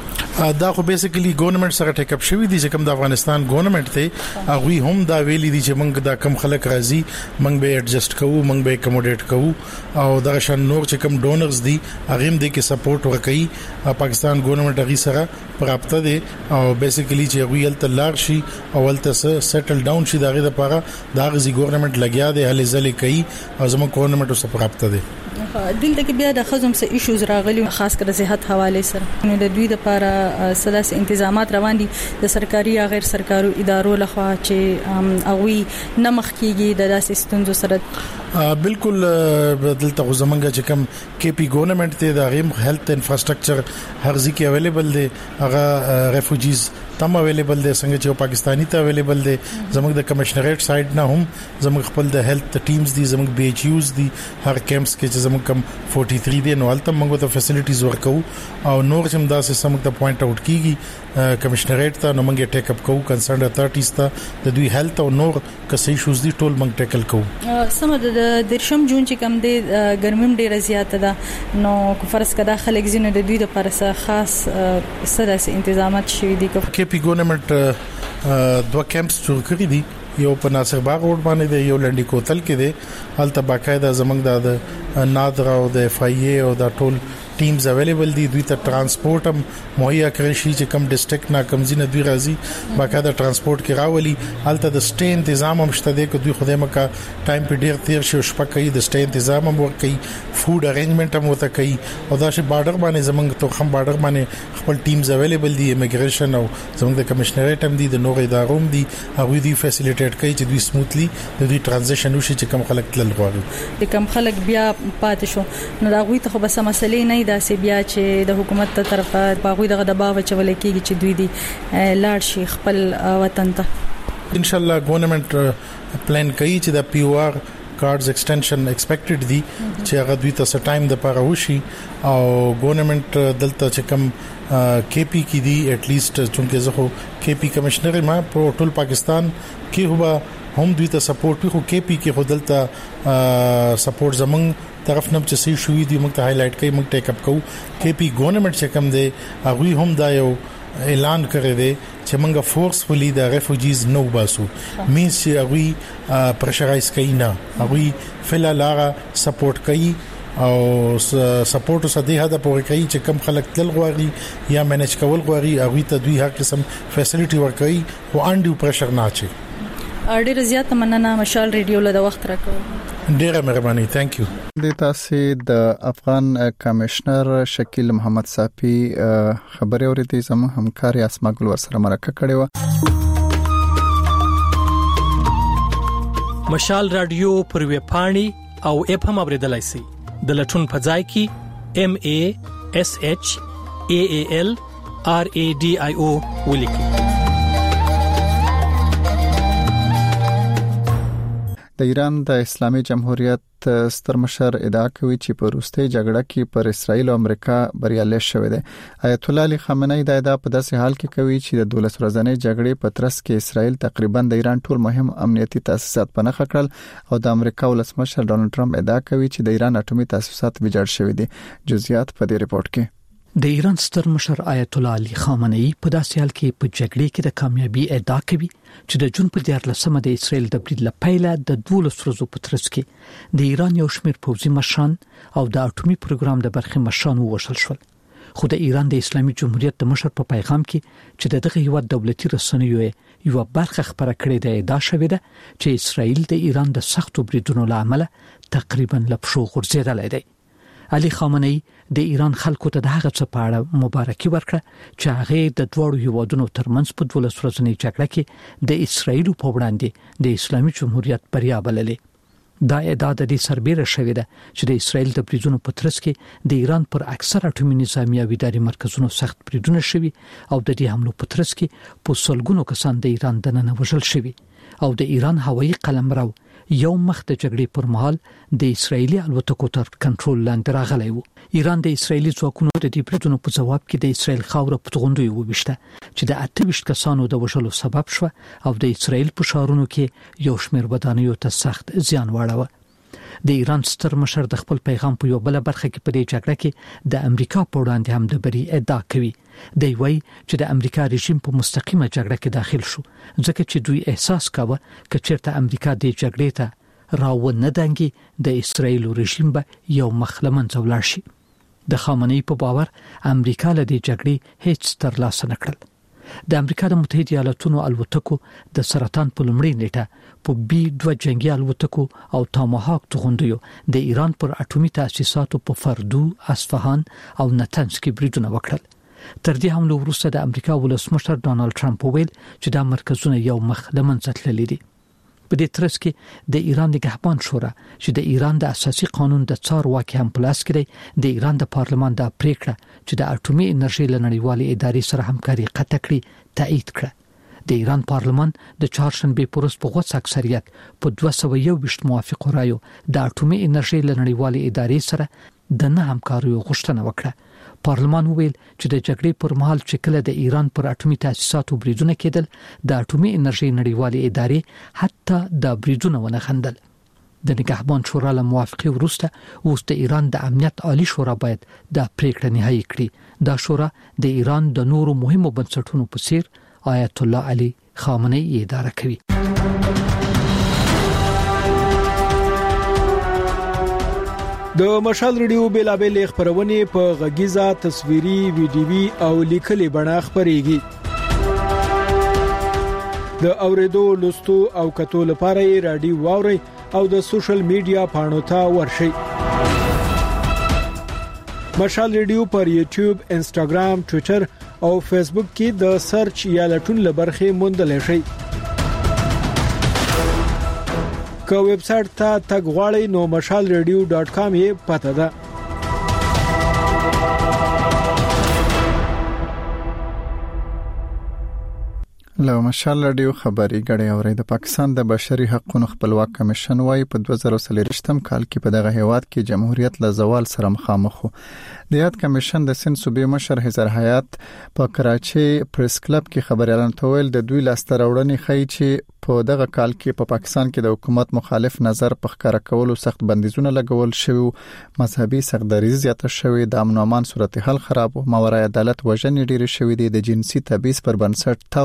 دا خو بیسیکلی ګورنمنت سره ټیک اپ شوی دي چې کوم د افغانستان ګورنمنت ته هغه هم دا ویلي دي چې موږ دا کم خلک راځي موږ به ایڈجسټ کوو موږ به اکوموډیټ کوو او دا شان نور چې کوم ډونرز دي هغه هم دي کې سپورټ ورکړي پاکستان ګورنمنت هغه سره پراپته دي او بیسیکلی چې هغه ال تلار شي او ال ته سیټل ډاون شي دغه لپاره دا غزي ګورنمنت لګیا دي هلي ځلې کوي او زموږ ګورنمنت سره پراپته دي دلته کې بیا د خزم سه ایشوز راغلي خاص کر صحت حواله سره نو د دوی لپاره سلاس تنظیمات روان دي د سرکاري یا غیر سرکاري ادارو لخوا چې اووي نمخ کیږي د داسې ستونزو سره بالکل بدلته زمونږه چې کوم کې پی ګورنمنت ته د غیم هیلث انفراستراکچر هر ځکه اویلیبل دي هغه ریفیوجیز تم اویلیبل دي څنګه چې پاکستانی ته اویلیبل دي زموږ د کمشنریټ سایډ نه هم زموږ خپل د هیلث ټیمز دي زموږ بي ایچ یوز دي هر کیمپس کې چې زموږ کم 43 دي نو البته موږ ته فیسیلیټیز ورکو او نور چې داسې سم ته پوینټ اوټ کیږي کمشنریټ ته نو موږ ټیک اپ کوو کنسرن اتھارټیز ته د دوی هیلث او نور کسي ایشوز دي ټول موږ ټیکل کوو سم د درشم جون چې کم دي ګرمیم ډیره زیاته ده نو فرض کړه خلک زینو د دوی لپاره خاص سره انتظامات شوي دي کې پی ګورنمنت دوه کیمپس جوړ کړی دي یو په ناصر باغ روډ باندې دی یو لنډی کوتل کې دی هلته باقاعده زمنګ د نادر او د اف ای ای او د ټول ټیمز اویلیبل دي دوی ته ترانسپورت هم مهیا کړی شي چې کم ډیسټریکټ نا کم زینه دوی راځي باقاعده ترانسپورت کې راولي هلته د سټې تنظیم هم شته دی کو دوی خدای مکه ټایم په ډیر تیر شي شپه کوي د سټې تنظیم هم ورکوي فود ارینجمنت هم وته کوي او دا شي بارډر باندې زمنګ ته خم بارډر باندې خپل ټیمز اویلیبل دي ایمیګریشن او زمنګ د کمشنریټ هم دي د نور ادارو هم دي هغه دوی فیسیلیټیټ کوي چې دوی سموثلی د دوی ترانزیشن وشي چې کم خلک تل غواړي د کم خلک بیا پاتې شو نو دا غوي ته خو بس مسلې نه دا سی بیا چې د حکومت تر طرفه باغوي دغه دباو چولې کیږي چې دوی دي لاړ شي خپل وطن ته ان شاء الله ګورنمنت پلان کوي چې د پی او آر کارډز ایکسټنشن ایکسپیکټډ دي چې هغه دوی ته ټایم د پاره وشي او ګورنمنت دلته چې کم کې پی کې دي اټ لیست چونکه زه خو کې پی کمشنر ما په ټول پاکستان کې هوا هم دوی ته سپورټ خو کې پی کې خودلته سپورټ زمنګ طرف نه چې سي شوې دي موږ ته هایلایټ کوي موږ ټیک اپ کوو کې پی ګورنمنت چې کم دی هغه هم دا یو اعلان کړی دی چې موږ فورسفلی د ریفیوجیز نو باسو مینس چې هغه پرشرایز کوي نه هغه فلالاره سپورټ کوي او سپورټ سره د هدا پورې کوي چې کم خلک تل غواړي یا مینج کول غواړي هغه ته دوی هر قسم فیسیلیټي ورکوي او انډیو پرشر نه اچي ډیر زیات مننه مشال ریډیو له وخت راکړو. ډیره مهرباني. ثانک یو. د تاسو د افغان کمشنر شکیل محمد صافي خبري اورېدې زموږ همکاري اسما ګل ورسره مرکه کړې و. مشال رادیو پر ویب پاڼې او اپ هم اوریدلای شئ. د لټون په ځای کې MASHAALRADIO ولیکئ. د ایران د اسلامي جمهوریت ستر مشر ادعا کوي چې په وروستي جګړه کې پر اسرائیل او امریکا بریالي شوی دی. آیت الله علي خامنه‌ای دا ادعا په داسې حال کې کوي چې د 12 ورځې جګړې په ترڅ کې اسرائیل تقریبا د ایران ټول مهم امنیتي تاسیسات پنهخ کړل او د امریکا ولسمشر ډونالد ټرمپ ادعا کوي چې د ایران اټومي تاسیسات ویجاړ شوی دي. جزئیات په دې ریپورت کې. د ایران ستر مشر آیت الله علي خامنه‌ای په داسې حال کې په جګړې کې د کامیابی ادعا کوي چې د جون په 14مه د اسرائیل د برید لپاره د 12 ورځو په ترڅ کې د ایران یو شمېر پوځي مشران او د اټومي پروګرام د برخې مشران ووژل شول. خو د ایران د اسلامي جمهوریت د مشر په پیغام کې چې دغه هیواد دولتي رسنیو یو برخه خبره کړې ده ادعا شوې ده چې اسرائیل د ایران د سختو بریدونو لامل تقریبا لپښو غورځېدلی دی. علي خامنه‌ای د ایران خلکو ته د هغه څه په اړه مبارکي ورکړه چې هغه د دوړو هیوادونو ترمنځ په 12 ورځې جګړه کې د اسرائیل په وړاندې د اسلامي جمهوریت بریا بللې. دا ادعا د دې سربېره شوې ده چې د اسرائیل د بریدونو په ترڅ کې د ایران پر اکثر اټومي نظامی او اداري مرکزونو سخت بریدونه شوي او د دې حملو په ترڅ کې په سلګونو کسان د ایران دننه وژل شوي او د ایران هوایي قلمرو یو مخ د جګړې پر مهال د اسرایلی الوتکو تر کنټرول لاندې راغلی و. ایران د اسرایلی ځواکونو د دې بریدونو په جواب کې د اسرایل خاوره په توغندوي وبښته چې د 28 کسانو د وژلو سبب شو او د اسرایل په شهرونو کې یو شمېر ودانیو ته سخت زیان واړاوه. د ایران ستر مشر د خپل پیغام په یو بل برخه کې په دې جګړه کې د امریکا په وړاندې هم د بری ادعا کوي. دی وایي چې د امریکا رژیم په مستقیمه جګړه کې داخل شو ځکه چې دوی احساس کاوه چې چیرته امریکا د جګړې ته راونه دانګي د اسرایل رژیم به یو مخ لمنځه ولاړ شي. د خامنه‌ای په باور امریکا له دې جګړې هیڅ ترلاسه نکړل. د امریکا د متحده ایالاتونو الوتکو د سرطان په لومړۍ نیټه په B2 جنگي الوتکو او تاماهاک توغندیو د ایران پر اټومي تاسیساتو په فردو، اصفهان او نتنز کې بریدونه وکړل. تر دې حمله وروسته د امریکا ولسمشر ډونالد ټرمپ ویل چې دا مرکزونه یو مخ لمنځه تللي دي. په دې ترڅ کې د ایران نگهبان شورا چې د ایران د اساسي قانون د څار واکه هم پلاس کړي د ایران د پارلمان د پریکړه چې د اټومي انرژي لنړیوالې ادارې سره همکاري قطع کړي تایید کړه. د ایران پارلمان د چهارشنبه پروس په غوڅ اکثریت په 221 موافقو رایو د اټومي انرژي لنړیوالې ادارې سره د نه همکاري غوښتنه وکړه. پارلمان وویل چې د جګړې پر مهال چې کله د ایران پر اټومي تاسیساتو بریدونه کېدل د اټومي انرژي نړیوالې ادارې حتی د بریدونه ونه خندل. د نگهبان شورا له موافقه وروسته اوس د ایران د امنیت عالی شورا باید د پریکړه نهایی کړي. دا شورا د ایران د نورو مهمو بنسټونو په څیر آیت الله علي خامنه‌ای اداره کوي. د مشال ریډیو بیلابل خبرونه په غږیزه تصویري ویډیوي او لیکلي بڼه خبريږي. د اوریدو لوستو او کتو لپاره رادیو واوري او د سوشل میډیا پاڼو ته ورشئ. مشال ریډیو پر یوټیوب، انستګرام، ټوئیټر او فیسبوک کې د سرچ یا لټون لبرخه موندل شئ. که ویب سټ ته تګ غواړئ نو mashalradio.com یې پته ده. له مشال رادیو خبري غړي اوري د پاکستان د بشري حقوقو خپلواک کمیشن وايي په 2023م کال کې په دغه هیواد کې جمهوریت له زوال سره مخامخ وو. د یاد کمیشن د سند صوبې مشر هزار حیات په کراچي پریس کلب کې خبريالان تویل د دوی لاستر وړنې خي چې په دغه کال کې په پاکستان کې د حکومت مخالف نظر په ښکارا کولو سخت بندیزونه لګول شوی، مذهبي سختداري زیاته شوی، د امن او امان صورتحال خراب، ماورای عدالت وژنې ډېرې شوې دي، د جنسي تبعیض پر بنسټ تاوتریخوالی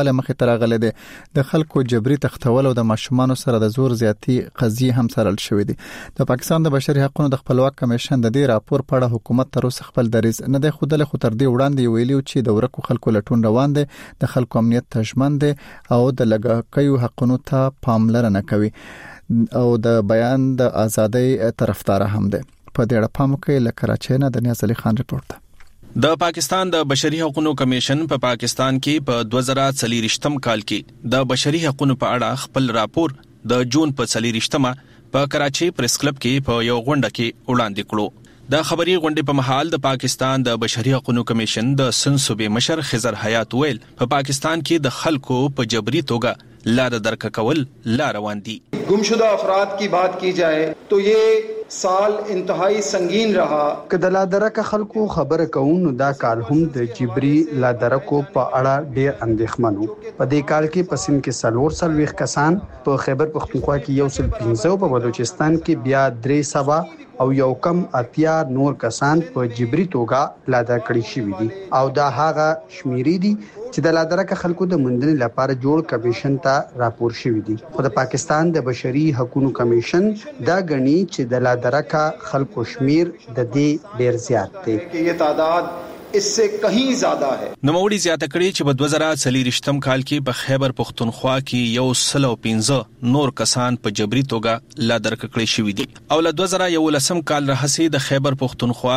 زیاتواله مخې ته راغلي دي. د خلکو جبري تختول او د ماشومان سره د زور زیاتی قضیه هم سره شوې دي. د پاکستان د بشري حقوقو د خپلواک کمیشن د دې راپور په اړه حکومت تر اوسه خپل دریځ نه دی خوده، خو تر دې وړاندې ویلي چې د ورکو خلکو لټون روان دي، د خلکو امنیت تضمین دي او د لګښتو حقوقو ته پاملرنه کوي او د بیان د ازادۍ طرفدار هم دي. په دې اړه پام کوي له کراچۍ نه د نیاز علي خان رپورټ. د پاکستان د بشري حقوقو کمیشن په پاکستان کې په 2023م کال کې د بشري حقوقو په اړه خپل راپور د جون په 23مه په کراچۍ پریس کلب کې په یو غونډه کې وړاندې کړو. د خبري غونډې په محل د پاکستان د بشري حقوقو کمیشن د سن صوبې مشر خضر حیات ویل په پاکستان کې د خلکو په جبري توګه لار درک کول لا روان دي. गुमशुदा अफराद की बात की जाए तो ये साल इंतहाई संगीन रहा. کله لادرکه خلکو خبره کوو دا کال هم د جبري لادرکو په اړه ډېر اندېښمنو. په دې کال کې پسند کې سلور سلويخ کسان په خیبر پختونخوا کې 115 په بلوچستان کې بیا 300 او یو کم اتیا نور کسان په جبري توګه لادر کړی شوی دي او دا هغه شمیرې دي چې د لادرکه خلکو د مندنې لپاره جوړ کمیشن ته راپور شوی دي. خو د پاکستان د بشري حقوقو کمیشن دا غني چې د لادرکه خلکو شمیر د دې ډیر زیات دی. یہ تعداد इससे कहीं ज्यादा है. نوموړي زیاته کړي چې په 2023م کال کې په خیبر پختونخوا کې 115 نور کسان په جبري توګه لادر کړي شوی دي او له 2011م کال راهسي د خیبر پختونخوا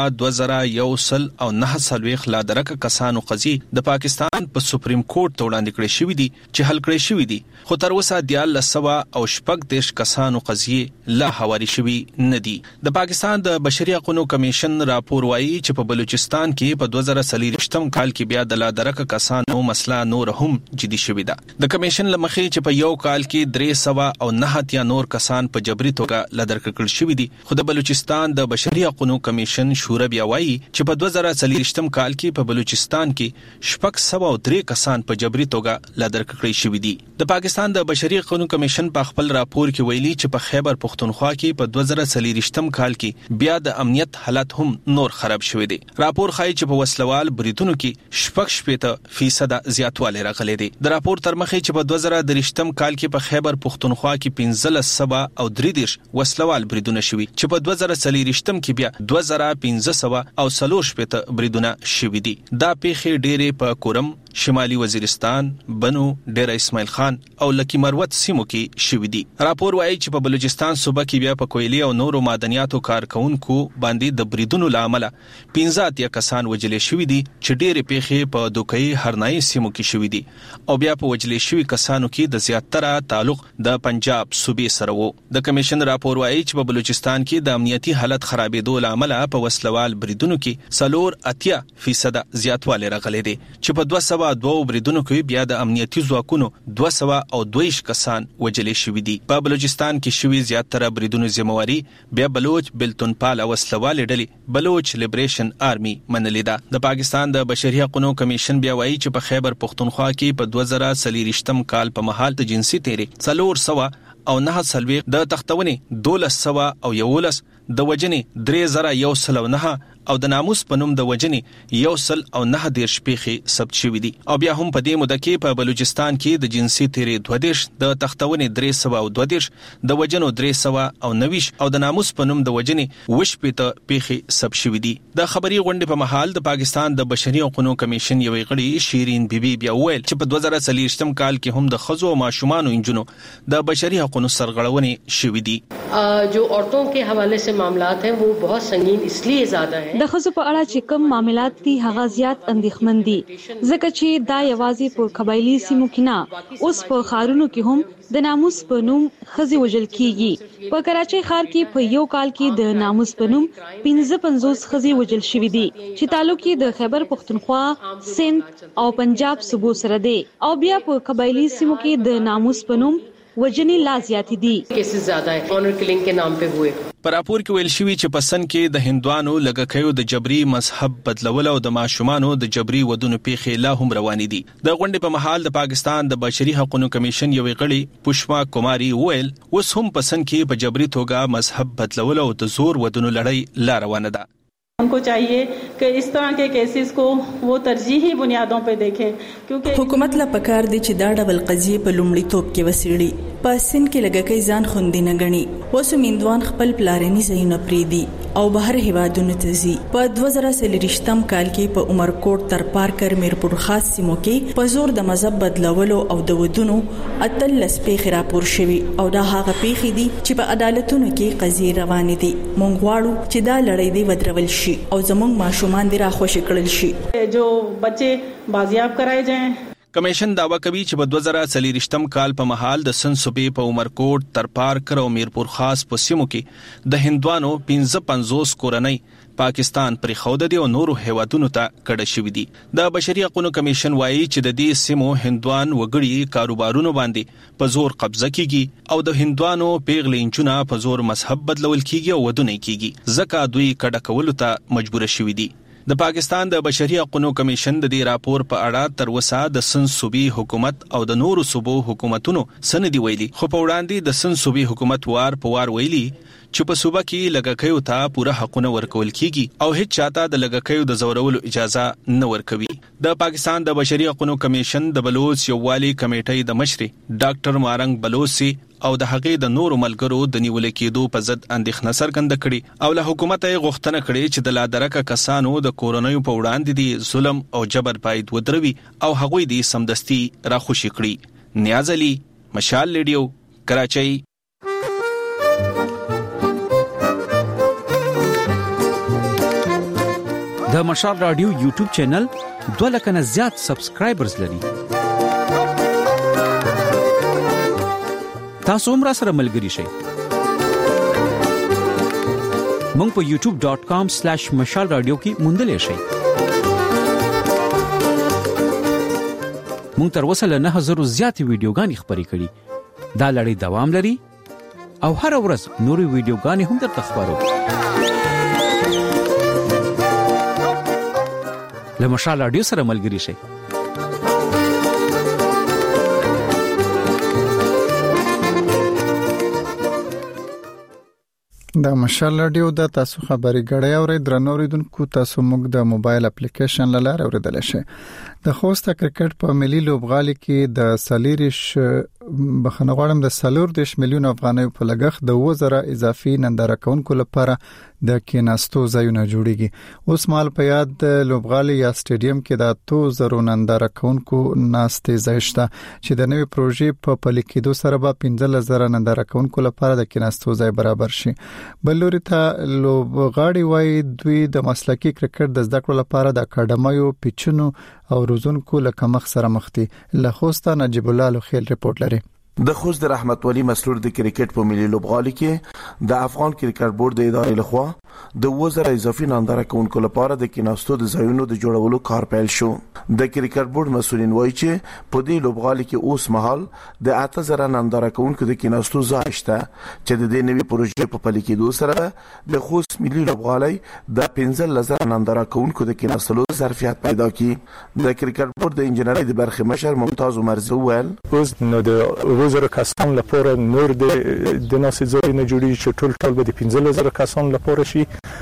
2109 لادرک کسانو قضیه د پاکستان په سپریم کورټ ته وړاندې کړي شوی دي چې حل کړي شوی دي، خو تر اوسه د 1910 کسانو قضیه لا حواله شوی نه دي. د پاکستان د بشري حقوقو کمیشن راپور وايي چې په بلوچستان کې په 2023م کال کې بیا د لادرک کسانو مسله نور هم جدي شوې ده. د کمیشن لمخې چې په یو کال کې 309 نور کسان په جبري توګه لادر کړل شوې دي، خو د بلوچستان د بشري حقوقو کمیشن شورا بیا وایي چې په 2023م کال کې په بلوچستان کې 603 کسان په جبري توګه لادر کړل شوې دي. د پاکستان د بشري حقوقو کمیشن په خپل راپور کې ویلي چې په خیبر پختونخوا کې په 2023م کال کې بیا د امنیت حالت هم نور خراب شوې دي. راپور ښایي چې په وسلوال بریدونو کې 60% زیاتوالی راغلی دی. د راپور تر مخې چې په 2023م کال کې په خیبر پختونخوا کې 1533 وسلوال بریدونه شوي چې په 2023م کې بیا 2500 او 40 بریدونه شوي دي. دا پیښې ډېرې په کورم، شمالي وزیرستان، بنو، ډیره اسماعیل خان او لکی مروت سیمو کې شوي دي. راپور وايي چې په بلوچستان صوبه کې بیا په کویلي او نورو معدنیاتو کارکونکو باندې د بریدونو لامل 15 کسان وجلې شوي دي چې ډېرې پیښې په دوکۍ هرنای سیمو کې شوي دي او بیا په وجلې شوي کسانو کې د زیاتره تعلق د پنجاب صوبې سره وو. د کمیشن راپور وايي چې په بلوچستان کې د امنیتي حالت خرابېدو لامل په وسلوال بریدونو کې 80% زیاتوالی راغلی دی چې په 202 بریدونو کې بیا د امنیتي ځواکونو 222 کسان وجلې شوي دي. په بلوچستان کې شوي زیاتره بریدونو ذمہواری بیا بلوچ بلتون پال وسلوال ډلې بلوچ لیبریشن آرمي منلې ده. د پاکستان د بشري حقوقو کمیشن بیا وایي چې په خیبر پختونخوا کې په 2023م کال په مهال د جنسي تیرې 400 او 900 د تختونې 1200 او 11 د وجنې 3109 او د ناموس په نوم د وجنې 109 پیښې ثبت شوې دي. او بیا هم په دې موده کې په بلوچستان کې د جنسي تیرې 22 د تختونې 322 د وجنو 300 او 90 او د ناموس په نوم د وجنې 20 پیښې ثبت شوې دي. د خبري غونډې په محل د پاکستان د بشري حقوقو کمیشن یوې غړي شیرین بیبي بیا ویل چې په 2023م کال کې هم د خزو او ماشومان انجونو د بشري حقوقو سرغړونې شوې دي. जो औरतों के हवाले से मामलात हैं वो बहुत संगीन इसलिए ज्यादा हैं. د خزو په اړه چې کوم معاملات دي هغه زیات اندېښمن دي ځکه چې دا یوازې په قبایلی سیمو کې نه اوس په خارونو کې هم د ناموس په نوم خزي وژل کیږي. په کراچۍ ښار کې په یو کال کې د ناموس په نوم 55 خزي وژل شوې دي چې تعلق یې د خیبر پختونخوا، سند او پنجاب صوبو سره دی او بیا په قبایلی سیمو کې د ناموس په نوم وجنی لا زیاتی دي. کیسز زیاده ہیں آنر کلینگ کے نام پہ ہوئے. په راپور کې ویل شوی چې پسند کې د هندوانو لګکیو د جبري مذهب بدلول او د ماشومانو د جبري ودونو پیښې لا هم روانې دي. د غونډې په محل د پاکستان د بشري حقوقو کمیشن یوې غړي پشما کماری ویل اوس هم پسند کې په جبري توګه مذهب بدلول او د زور ودونو لړۍ لا روانه ده. उनको चाहिए कि इस तरह के केसेस को वो तरजीही बुनियादों पे देखें क्योंकि हुकूमत ला पکار دي چې دا ډول قضیه په لومړی توپ کې وسیړي. په سن کې لګکې ځان خوندې نه غني. اوس میندوان خپل پلارني ځایونه پریدي او بهر هیوادونو ته ځي. په 2023م کال کې په عمرکوټ تر پارکر میرپور خاص سیمو کې په زور د مذهب بدلولو او د ودونو اتل لسپېخ راپور شوی او دا هغه پیښې دي چې په عدالتونو کې قضیې روانې دي. مونږ غواړو چې دا لړۍ دی ودرول شي او زموږ ماشومان دې راخوشي کړل شي جو بچې بازیاب کرائے جائیں. کمیشن داوا کوي چې په 2023م کال په مهال د سن صوبې په عمرکوټ ترپارکر او میرپور خاص په سیمو کې د هندوانو 55 کورنۍ پاکستان پر خوده دي او نورو هیوادونو ته کډه شوې دي. د بشري حقوقو کمیشن وایي چې د دې سیمو هندوان وګړي کاروبارونو باندې په زور قبضه کیږي او د هندوانو پیغلینچونه په زور مذهب بدلول کیږي او ودونه کیږي ځکه دوی کډه کولو ته مجبور شوي دي. د پاکستان د بشري حقوقو کمیشن د دې راپور په اړه تر اوسه د سن صوبې حکومت او د نورو صوبو حکومتونو سندې ویلي خو په وړاندې د سن صوبې حکومت وار په وار ویلي چې په صوبه کې لګکیو ته پوره حقونه ورکول کیږي او هیڅ چاته د لګکیو د زورولو اجازه نه ورکوي. د پاکستان د بشري حقوقو کمیشن د بلوچ یووالي کمیټې د مشر ډاکټر مارنګ بلوچي او د هغې د نورو ملګرو د نیول کېدو په ضد اندېښنه څرګنده کړې او له حکومت یې غوښتنه کړې چې د لادرکه کسانو د کورونیو په وړاندې دي ظلم او جبر باید ودروي او هغوی دي سمدستي راخوشي کړي. نیاز علي، مشال ریډیو، کراچۍ. د مشال رادیو یوټیوب چینل 2 لک نه زیات سبسکرایبرز لري. تاسو هم را سره ملګري شئ. مونږ په youtube.com/مشال رادیو کې موندلې شئ. مونږ تر اوسه له 9000 زیات ویډیوګانې خبرې کړې. دا لړۍ دوام لري او هر ورځ نورې ویډیوګانې هم درته خبرو. له مشال رادیو سره ملګري شئ. د مشال رادیو د تاسو خبري غړې اوري درنوریدونکو تاسو موږ د موبایل اپلیکیشن لاره اوریدل شئ. د خوسته کرکټ په ملي لوبغالي کې د سالیریش بخنغړم د 40 میلیون افغانۍ په لګښت د 2000 اضافي ننداره کونکو لپاره د کیناستو ځایونه جوړیږي. اوس مال په یاد لوبغالي یا سټیډیم کې د 2000 ننداره کونکو ناستې ځای شته چې د نوې پروژې په پلي کېدو سره به 15000 ننداره کونکو لپاره د کیناستو ځای برابر شي. بلوري ته لوبغاړي وایي دوی د مسلکي کرکټ د زده کړو لپاره د اکاډمیو پیچونو او روزونکو له کمښت سره مخ دي. له خوسته نجیب الله لوخیل ریپورت لري. د خوست د رحمت ولی مسلور د کرکټ په ملي لوبغالي کې د افغان کرکټ بورډ د ادارې لخوا د 2000 اضافي ننداره کونکو لپاره د کیناستو د ځایونو د جوړولو کار پیل شو. د کرکټ بورډ مسولین وایي چې په دې لوبغالي کې اوس مهال د 8000 ننداره کونکو د کیناستو ځای شته چې د دې نوې پروژې په پلي کېدو سره د خوست ملي لوبغالي د 15000 ننداره کونکو د کیناستلو ظرفیت پیدا کړي. د کرکټ بورډ د انجنیري د برخې مشر ممتاز عمرزی ویل اوس نو د 2000 کسان لپاره نور د ناسې ځای نه جوړي چې ټول به د 15000 کسان لپاره شي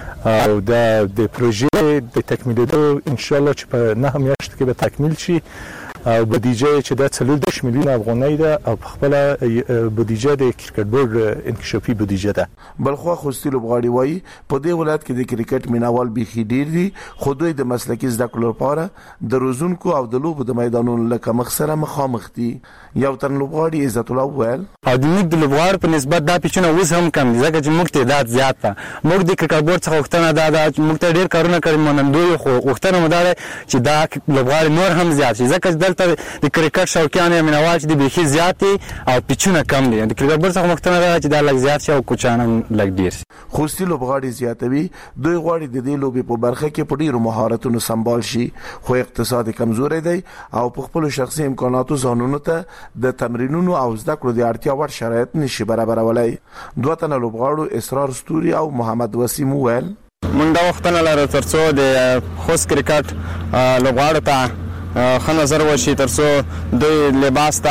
او د پروژې د تکمیلېدو ان شاء الله چې په 9 میاشتو کې به تکمیل شي او بودیجه چې د 40 میلیون افغانۍ ده او خپل بودیجه د کرکټ بورډ انکشافي بودیجه ده. بلخو خوستي لوبغاړي وایي په دې ولایت کې د کرکټ میناوال بيخي ډیر دي خو دوی د مسلکي زده کړو لپاره د روزونکو او د لوبو د میدانونو لکه مخ سره مخامخ دي. یو تن لوبغاړي عزت الله ویل او د موږ د لوبغاړو په نسبت دا پیچونه اوس هم کم دي ځکه چې موږ تعداد زیات ده. موږ د کرکټ بورډ څخه وختونه دا موږ ته ډیر کارونه کړی مونږ خو وختونه مدار چې دا لوبغاړي نور هم زیات شي ځکه د کرکټ شوقیان مینوال چې د بيخي زیات او پیچونه کم دي. د کرکټ بورډ څخه وختونه دا چې دا لږ زیات شي او کوچانه لږ ډیر شي. خوستي لوبغاړي زیاتوي دوی غواړي د دې لوبې په برخه کې په ډیرو مهارتونو سمبال شي خو اقتصاد کمزوري دی او په خپل شخصي امکاناتو ځانونو ته د تمرینونو او زده کړو د اړتیا وړ شرایط نشي برابرولای. دوه تنه لوبغاړو اسرار ستوري او محمد وسیم ویل مونږ دا وختونه لرو ترڅو د خوست کرکټ لوبغاړو ته خنظر وشي ترڅو د لباس ته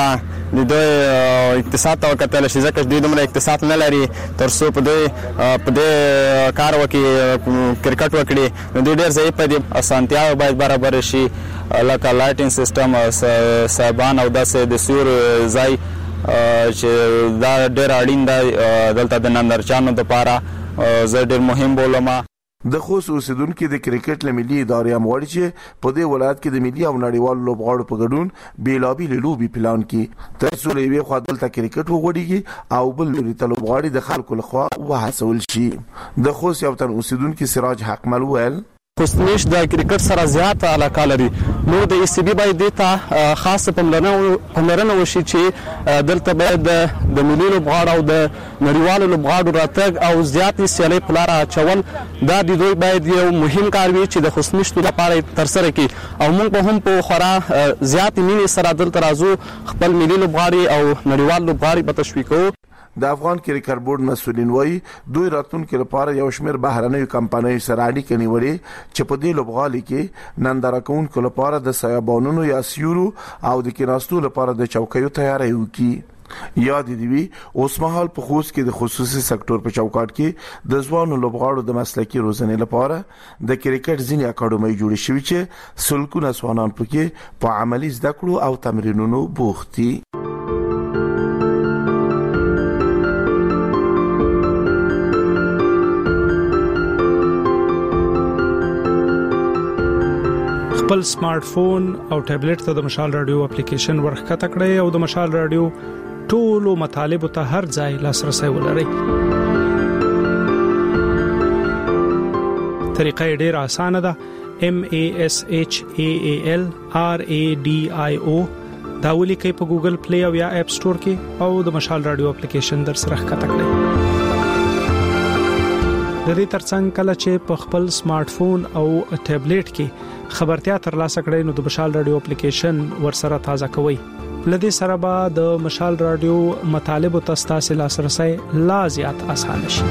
د دوی اقتصاد ته وکتل شي ځکه دوی دومره اقتصاد نه لري تر څو په دې کار وکړي کرکټ وکړي نو دوی ډېر ضعیف دي. اسانتیا باید برابر شي لکه لایټینګ سیستم صاحبان او داسې د سور ځای چې دا ډېر اړین دی دلته د نندارچیانو لپاره زه ډېر مهم بولم. د خوست اوسیدونکو د کرکټ لملي ادارې اموړي چې په دې ولایت کې د ملي او نړیوالو لوبغاړو په ګډون بیلابېل لوبي پلان کې تر څو لوي خو دلته کرکټ وغوړيږي او بل لوري ته لوبغاړي د خلکو لخوا وهڅول شي. د خوست یو تن اوسیدونکو سراج حقمل ویل خوستمیش د کرکټ سره زیات علاقه لري نو د ای سی بي باید دته خاصه پملرنه وشي چې دلته باید د ملي لوبغاړو او د نړیوالو لوبغاړو راتګ او زیات سیالي په لار اچول دا د دوی باید یو مهم کار وي چې د خوستمیش لپاره تر سره کړي او موږ به هم په خورا زیات مینې سره دلته راځو خپل ملي لوبغاړي او نړیوال لوبغاړي په تشویق کوو. د افغان کرکټ بورډ مسولین وایي دوی راتلونکو لپاره یو شمېر بهرنیو کمپنیو سره اړیکې نیولې چې په دې لوبغالي کې ننداره کوونکو لپاره د سیابانونو یا سیورو او د کیناستو لپاره د چوکیو تیاری وکړي. یاد دی وی اوس مهال په خوست کې د خصوصي سکتور په چوکاټ کې د ځوانو لوبغاړو د مسلکي روزنې لپاره د کرکټ ځینې اکاډمۍ جوړې شوې چې سلګونه ځوانان پکې په عملی زده کړو او تمرینونو بوخت دي. خپل سمارټ فون او ټابلیټ ته د مشال رادیو اپلیکیشن ورخته کړئ او د مشال رادیو ټولو مطالب ته هر ځای لاسرسي ولرئ. طریقه ډېر اسانه ده. MASHAAL RADIO دا ولیکئ په ګوګل پلی او یا اپ سٹور کې او د مشال رادیو اپلیکیشن در سره ښکته کړئ. د دې ترڅنګ کله چې په خپل سمارټ فون او ټابلیټ کې خبرتیا ترلاسه کړئ نو د مشال رادیو اپلیکیشن ورسره تازه کوئ. لدې سره به د مشال رادیو مطالب او تاسو لاسرسي لا زیات اسانه شي.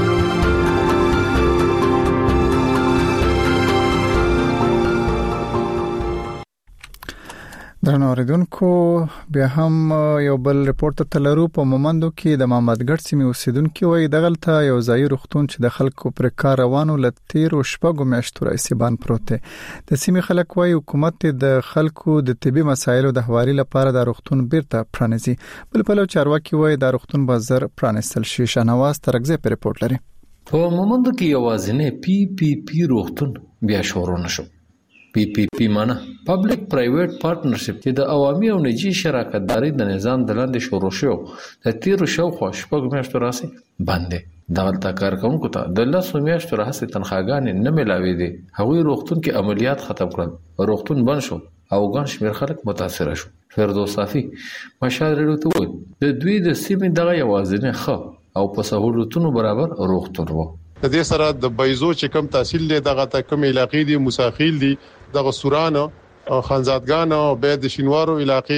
درنو اوریدونکو بیا هم یو بل رپورت ته لرو. په مومندو کې د محمدګړ سیمې اوسیدونکو وایي دغلته یو ځای روغتون چې د خلکو پر کار روانو لتیر او شپږو میاشتو راځي بان پروت دی. د سیمې خلک وایي حکومت د خلکو د طبي مسایلو د حوالې لپاره د روغتون بیرته پرانیزي. بل په لو چارواکي وایي د روغتون بازار پرانیستل شي. شنواز ترغزه پر رپورت لري. په مومندو کې یوازینی PPP روغتون بیا شروع نشو. PPP معنی پبلک پرایویټ پارټنرشپ چې د عوامي او نجی شراکت داري د نظام د لاندې شروع شو د تیر شاوخوا شپږ میاشتو راځي باندې دغلته کارکونکو ته د 10 میاشتو راځي تنخواګانې نه ملاوي دي. هغوی روغتون کې عملیات ختم کړل روغتون بند شو او ګڼ شمېر خلک متاثر شو. فردوس صافي مشال رډو ته د دوی د سیمې دغه یوازینی ښه او په سہولتونو برابر روغتون وو. د دې سره د بایزو چې کم تحصیل له دغه ته کم علاقې دي مساخیل دي دغه سورانو خانزادګان او به د شینوارو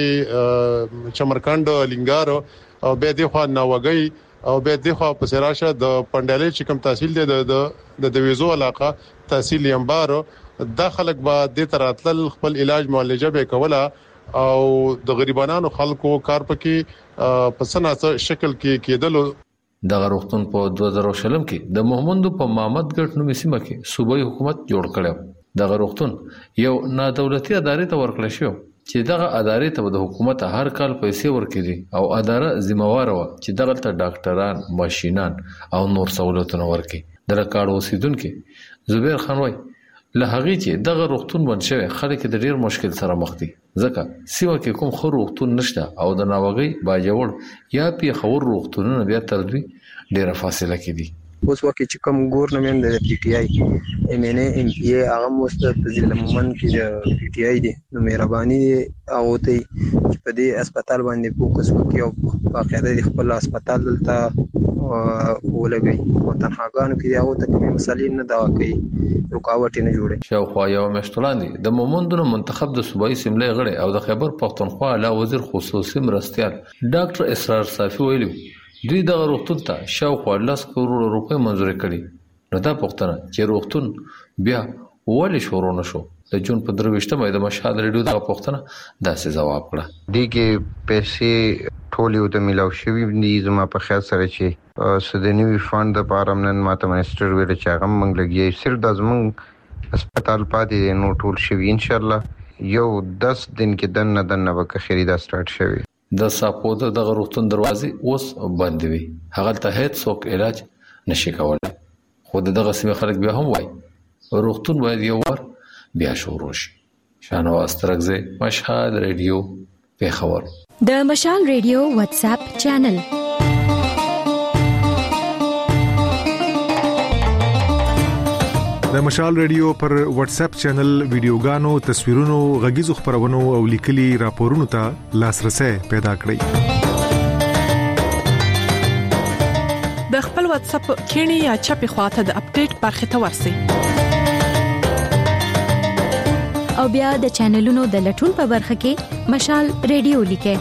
علاقې چمرکند لنګارو او به د خوا ناوګي او به د خوا په سراشه د پندالې چې کم تحصیل دي د ویزو علاقه تحصیل یمبارو د خلک با د تراتل خپل علاج معالجه به کوله او د غریبانو خلکو کار پکې په سناسه شکل کې کېدل. دغه روغتون په 2000 کې د محمدو په محمدګړ نومي سیمه کې صوبایي حکومت جوړ کړو. دغه روغتون یو نادولتي ادارې ته ورکړل شو چې دغه ادارې ته د حکومت هر کال پیسې ورکړي او اداره ذمہوار و چې دغه ته ډاکټران ماشينان او نور سہولتونه ورکړي. د ریکارډ اوسیدونکو زبیر خان وای له هغه چې دغه روغتون بند شوی خلک د ډیر مشکل سره مخ دي ځکه سیمه کې کوم خو روغتون نشته او د ناوګي باجوړ یا پی خور روغتونونه بیا تر دوی ډیره فاصله کې دي. اوس وخت چې کوم ګورنمنت د پی ټی آی MNA هغه مست په ضلع مومند کې د پی ټی آی دي نو مهرباني او ته په دې هسپتال باندې فوکس وکړي او په خیره د خپل هسپتال ته ولګي او تنخواګانو کې هغه ته کومې مسالې نه دا کوي رکاوټ نه جوړي. شاوخوا یو مشتلاندې د مومندونو منتخب د صوبایي سیملې غړي او د خیبر پښتونخوا اعلی وزیر خصوصي مرستيال ډاکټر اسرار صافي ویلي دوی د روغتون ته شاوخوا 10 کروڑ روپۍ منځوري کړي. نو دا پوښتنه چې روغتون بیا ولې شروع نشو د جون په 23مه د مشهد ریډیو د پوښتنه داسې جواب کړه. دي کې پیسې ټول یو د ملاو شوی دي زما په خیال سره چې سودنوي فند د پارامنن ماته منسټر ویل چې هغه موږ لګي صرف د زمون هسپتال پاتې نو ټول شوی ان شاء الله یو 10 دن کې دنه به خریدا سٹارټ شوی. د ساپو د غروتون دروازې اوس بند وي. هغه ته هیڅ څوک علاج نشي کولای. خو دغه سیمه خلک بیا هم وای روغتون باید یو ور بیا شروع شي. شانواز ترغزه مشهد ریډیو پیښور. د مشال ریډیو واتس اپ چینل. د مشال ریډیو پر واتس اپ چینل ویډیوګانو، تصویرونو، غږیزو خبرونو او لیکلي راپورونو ته لاسرسي پیدا کړئ. د خپل واتس اپ کینی یا چپی خواته د اپډیټ برخه ته ورسئ. او بیا د چینلونو د لټون په برخه کې مشال ریډیو لیکه.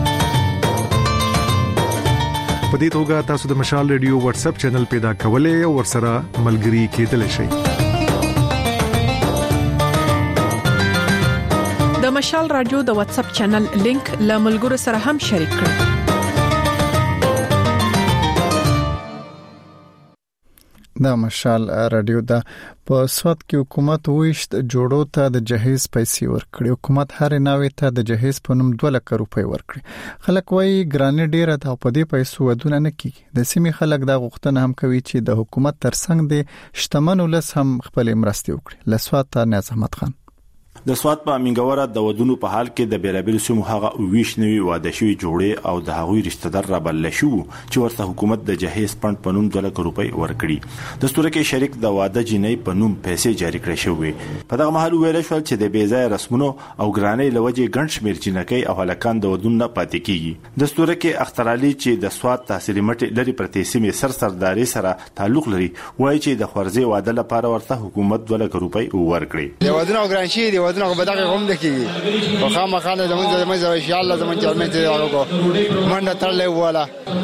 په دې توګه تاسو د مشال ریډیو واتس اپ چینل پیدا کولای او ورسره ملګري کېدلی شئ. د مشال رادیو د واتس اپ چینل لینک له ملګرو سره هم شریک کړئ. دا مشال رادیو دا په سواد کې حکومت وښت جوړو ته د جهیز پیسې ورکړي. حکومت هر ناوې ته د جهیز په نوم 2 لک روپۍ ورکړي. خلک وایي ګرانه ډیره ده په دې پیسو ودونه نه کیږي. د سیمې خلک دا غوښتنه هم کوي چې د حکومت ترڅنګ د شتمنو لس هم خپل مرستې وکړي. لسوات ناز احمد خان. د سواد په امنګوره د ودونو په حال کې د بیرابل سیمو هغه ویش نوي واده شوی جوړې او د هغوی رشتہ دار را بل شو چې ورته حکومت د جهیز پند په نوم 2 لک روپۍ ورکړي. دستور کې شریک د واده جنۍ په نوم پیسې جاری کړې شوې. په دغه محل ویل شو چې د بیځای رسمونو او ګرانۍ لوجې ګڼ شمیر جنکۍ او هلکان د ودون نه پاتې کیږي. دستور کې اخترالي چې د سواد تحصیلي مټ لري پرتې سیمې سرداري سره تعلق لري وایي چې د خورزي واده لپاره ورته حکومت 2 لک روپۍ ورکړي. د ودونو ګرانشي د ودونو په دغه غوم دکې او خامخانه زمونږ ان شاء الله زمونږ چرمن ته راغو منډه تړلې واله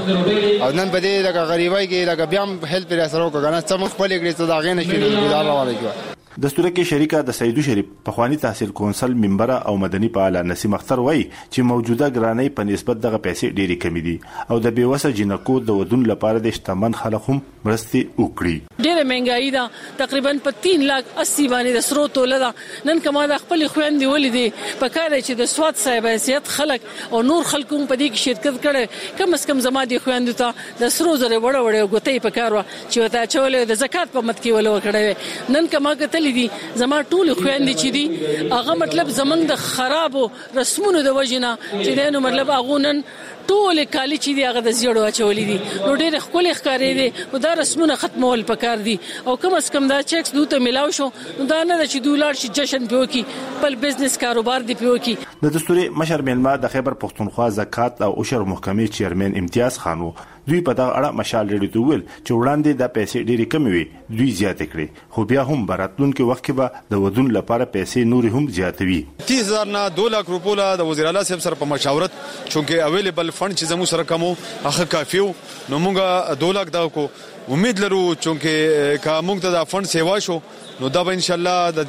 او نن په دې لکه غریبای کې لکه بیا هم هیلپ لري سره وکړه چې موږ خپل کې څه داغې نشي ګزار راوړی. دستور کې شریکه د سیدو شریف پخوانی تحصیل کونسل منبر او مدني فعال نسیم اختر وایي چې موجوده ګرانۍ په نسبت دغه پیسې ډېری کمی دي او د بیوسه جنکو د ودون لپاره د شتمن خلک هم مرستې وکړي. ډېره مهنګایي ده تقریبا په 3,80,000 باندې د سرو توله ده. نن کما د خپل خويندې ولیدي په کار چې د سواد صاحب حیثیت خلک او نور خلکو په دې کې شرکت کړي. کم از کم زما د خويندو ته د سرو زره وړه غوتې په کار و چې وته چولې د زکات په مت کې ولو کړي. نن کما کتل دي زما ټول خويندې چې دي هغه مطلب زمنګ د خرابو رسمونو د وجنه چې دینو مطلب هغه نن ټول کالی چې دی هغه د زیړو اچولې دي نو ډېر خپل ښکارې دي او دا رسمونه ختمول پکار دي او کم از کم دا چیکس دوته ملاو شو نو دا نه چې دولار شي جشن پیو کی بل بزنس کاروبار دی پیو کی. د دستوري مشر ملما د خیبر پښتونخوا زکات او عشر محکمې چیرمن امتیاز خانو دوی په دغه اړه مشال لري ویل چې وړاندې د پیسې ډېری کم وي دوی زیات کړي خو بیا هم براتلونکو وخت کې به د ودون لپاره پیسې نور هم زیاتوي. 30,000 نه 2 لک روپیه د وزیر اعلی صاحب سره په مشاورت چونکه اویلیبل فند چې زمو سره کوم هغه کافي نو موږ 2 لک دا کو امید لرو چونکه کا موږ ته دا فند سیوا شو نو دا به ان شاء الله د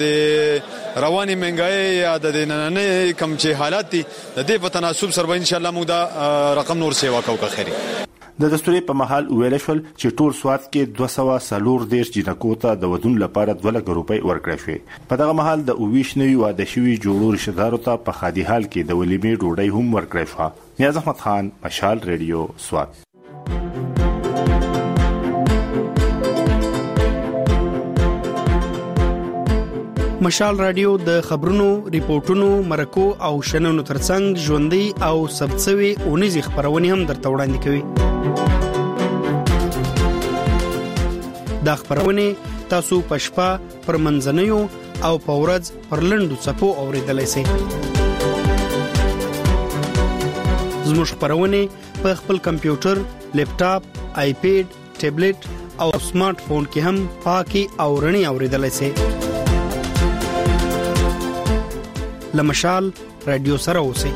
رواني منګای یا د نننې کم چې حالات دي د دې په تناسب سره ان شاء الله موږ دا رقم نور سیوا کوو خیری. د دستوري په محل ویل شول چې ټول سواد کې 240 جنکو ته د ودون لپاره 2 لک روپۍ ورکړل شوې. په دغه محل د اوویش نوي واده شوی جوړو رشتہدارو ته په خادي حال کې د ولیمې ډوډۍ هم ورکړل شو. نیاز احمد خان مشال ریډیو سواد. مشال رادیو د خبرونو، ریپورتونو، مرکو او شننو ترڅنګ ژوندۍ او سبڅوي اونیزي خبرونه هم درته وړاندې کوي. دا خبرونه تاسو په شپه پر منځنیو او په ورځ پر لنډو صفو اوریدلای شئ. زموږ خبرونه په خپل کمپیوټر، لیپټاپ، آیپیډ، ټابلیټ او سمارټ فون کې هم پاکي او رڼي اوریدلای شئ. لمشال رادیو سره اوسئ.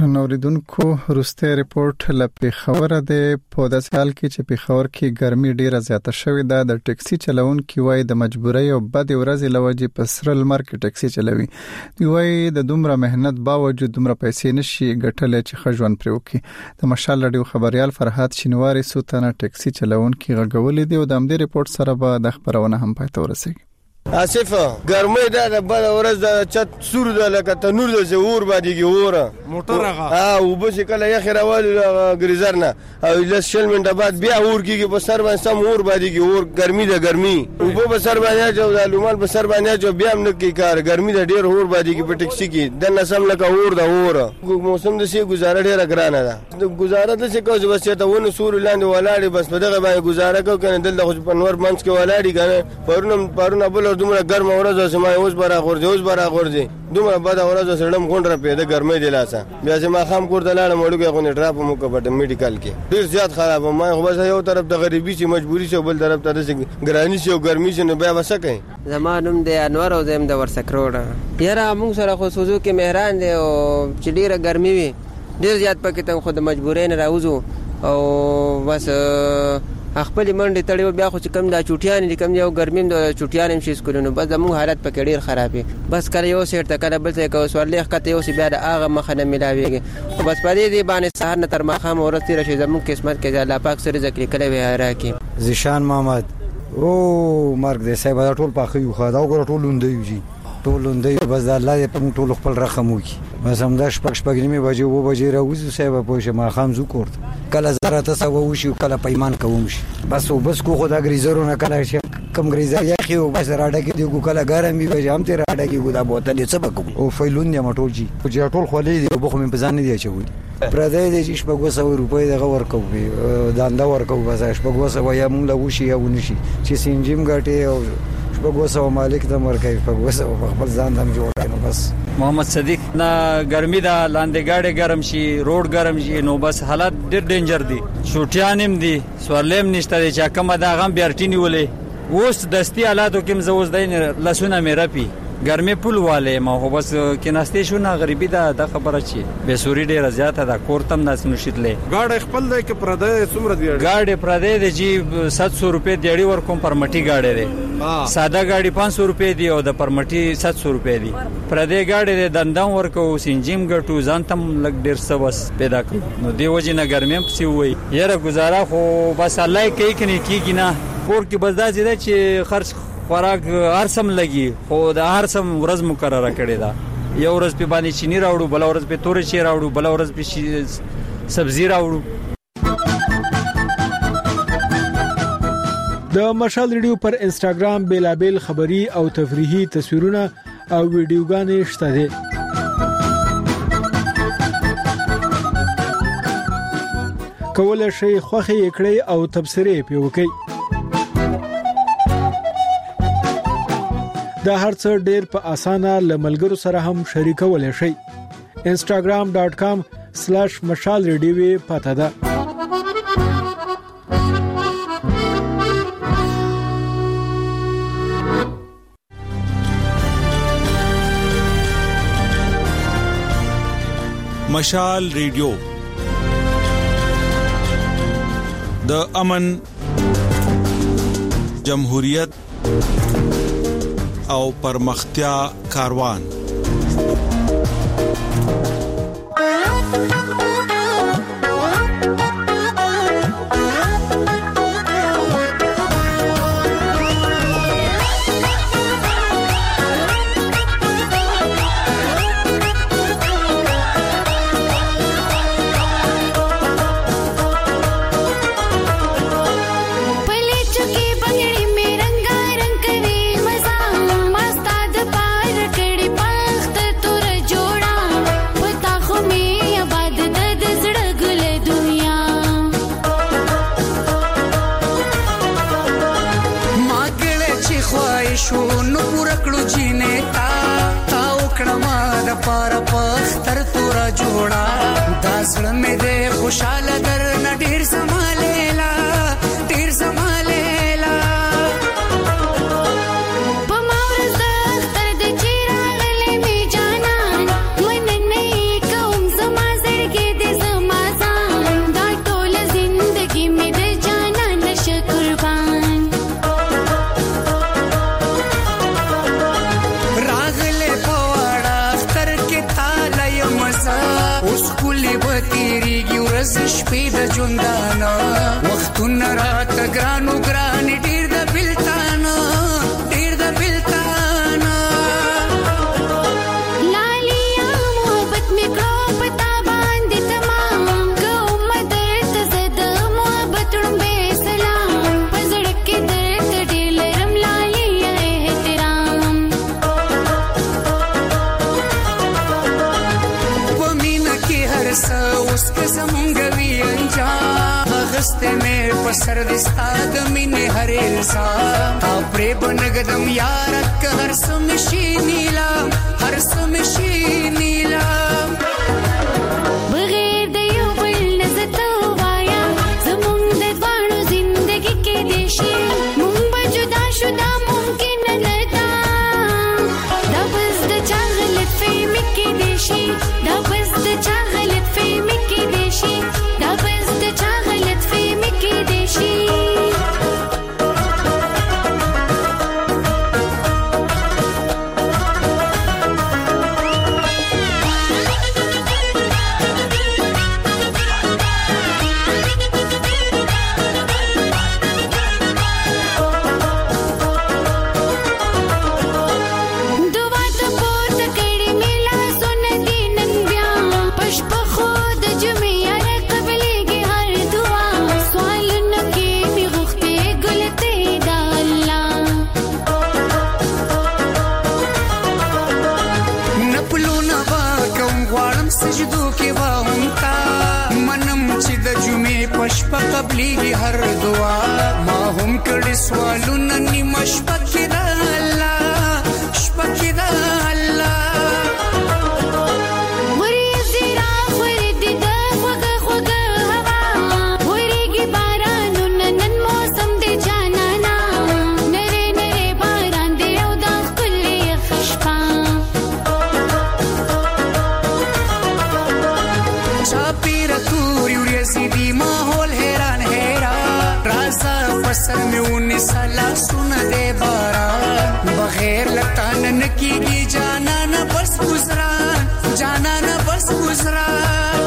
درنوریدونکو روسته ریپورت لپاره خبره ده په داسې حال کې چې په خبر کې ګرمي ډیره زیاته شوې ده د ټکسي چلونکو وای د مجبورۍ او بد ورځې لوجې په سرل مارکیټ ټکسي چلوي دی وای د دومره مهنت باوجود دومره پیسې نشي ګټل چې خجوان پرې وکي د مشال رادیو خبريال فرحات شینواری سوتنه ټکسي چلونکو غږولې دی او د امدې ریپورت سره به د خبرونه هم پاتې ورسېږي آصف ګرمۍ د بل ورځ د چت سور د لکه تنور د زور باندې ګوره موټر هغه او بس کله یې خیروال ګریزر نه او لس شل منټه بعد بیا اور کیږي په سر باندې سم اور باندې اور ګرمي د ګرمي او په سر باندې جو د لومال په سر باندې جو بیا هم نکي کار ګرمي د ډیر اور باندې په ټکسي کې د نسم لکه اور د اور موسم د سي گزاره ډیره ګرانه ده گزاره د څه کوځ بس ته ونه سور لاندې ولاړې بس په دغه باندې گزاره کو کنه دلته خو په نور منځ کې ولاړې کنه پرونه بل دومره ګرم ورځ سمای اوس برا غورځي دومره بد ورځ سړم غونډه پیدا ګرمۍ دی لاسه بیا چې ما خام کور ته لاړم وړو کې غونې ټراپ مو کپټ میډیکل کې ډیر زیات خراب ما خو بس یو طرف ته غریبي چې مجبوری شو بل طرف ته د ګرانی شو ګرمي شنو بیا وسکه زمانم د انور او زم د ورسکروړه یاره موږ سره خو سوزو کې مهران دی او چې ډیره ګرمي وي ډیر زیات پکې ته خو د مجبورۍ نه راوځو او بس خپل منډه تړیو بیا خو چې کم دا چوټیان دي کم یو ګرمیم د چوټیان هم شي سکولونو بس زموږ حالت پکې ډیر خراب بس کله یو سیټ ته کله بل څه کو سوالې خته یو سی بیا د هغه مخه نه ملاويږي بس پدې دی باندې سهار نه تر ماخام ورته راشي زموږ قسمت کې الله پاک سره ذکر کړي وي راکي زیشان محمد او مرګ دې صاحب ټول پاخه یو خدا او ټول لوندې ټول لوندې بس الله دې په ټول خپل رقم وکي بس هم د شپږ نیمه بجې و بجې راوځو صاحب په شه ما خام زو کوړ کله زره تاسو وشي کله پیمان کوم شي بس کو خدا غریزرونه کله شي کم غریزر یا خو بس راډه کې دی کله ګرمي به هم ته راډه کې ګدا بوتل څه بکو او فیلون نه مټول جی چې ټول خولې دی بخو مې پزان نه دی چوي پردې دې شپږ وسو روپۍ دغه ورکو داندا ورکو بس شپږ وسو یا مونږ لا وشي یا ونشي چې سینجیم غټي او شپږ وسو مالک ته ورکای شپږ وسو خپل ځان هم جوړ کړو بس محمد صدیق نه ګرمي دا لاندې گاډي ګرم شي روډ ګرم شي نو بس حالت ډېر ډینجر دي چوټیانم دي سوالیم نشته چې کومه دا غم بیرټینی ولې اوس دستی حالاتو کې مزوز دین لسونه مې رپی ګرمي پول والے ما هو بس کې ناشته شو نه غریبي دا د خبره چی به سوري ډیره زیاته دا کورتم ناس نشیدلې گاډي خپل دی کې پردې څومره دی گاډي پردې دی جی 700 روپے دیړي ور کوم پرمټي گاډي دی ساده گاډي 500 روپے دی او د پرمټي 700 روپے دی پردې گاډي دی دندان ورکو سینجیم ګټو ځانتم لګ ډیر سوس پیدا کړ نو دی وجه نه ګرمیم پسی وای یره گزاره خو بس الله کوي کني کیږي نه کور کې بس دا چې خرج خوراک هر سم لګي خو د هر سم ورځ مقرره کړي دا یو ورځ په باندې چینی راوړو بل ورځ په تورې چی راوړو بل ورځ په سبزی راوړو د مشال ریډیو پر انستګرام بیلابل خبری او تفریحي تصویرونه او ویډیوګانې شته دي کولای شي خوخه کړئ او تبصره پیوکئ دا هرڅ ډیر په اسانه لملګرو سره هم شریکول شي instagram.com/mashalradio پته ده مشال ریډیو د امن جمهوریت او پرمختیا کاروان زړه مې دې خوشاله در نه ډیر سمالیلا په مورز تر دې چیرې غلې می جانا من نه کوم زما زړه اوس کلی به تیریږي ورځ شپې د ژوندانه وختونه راته ګرانو ګران ډېر د بلتانه ډېر د بلتانه لالیا محبت مې کړو پتا باندې تمام کوم درته زد محبت ړومبې سلام پزړه کې درته ډېر لرم لالیا احترام په مینه کې هر څه اوس که زمونږ وي انجام غسته مې په سر د ستاد مینې هر الزام تا پرې بنګدم یار که هر څه مې شي نیلام هر څه مې شي نیلام بغیر د یو بل نه زه ته وایم زمونږ د دواړو زندګي کې دې شي مونږ به جدا شو دا ممکن نه ده دا بس د چا غلط فهمي کې دې شي دا بس د چا غلط فهمي کې دې شي دا بس د چا غلط فهمي کې دې شي دعا ته پورته کړې مې لاسونه دي نن بیا پشپ خود جمعې یار قبلېږي هر دعا سوالونه کې مې غوښتې ګلته دا الله نپلونه با کوم غواړم سجدو کې با هم تا منم چې د جمعې په شپه قبلېږي هر دعا ما هم کړي سوالونه نیمه شپه کې د الله شپه کې د الله ورېځې راخورې دي د خوږه خوږه هوا ورېږي بارانونه نن موسم دی جانانا نرې نرې باران دی او دا ښکلې یخه شپه چاپېره تورې ورېځې دي ماحول حیران حیران رازه فصل مې ونیسه لاسونه دی باران بغیر له تا نه نه کېږي جانانه بس ګزران جانانه بس ګزران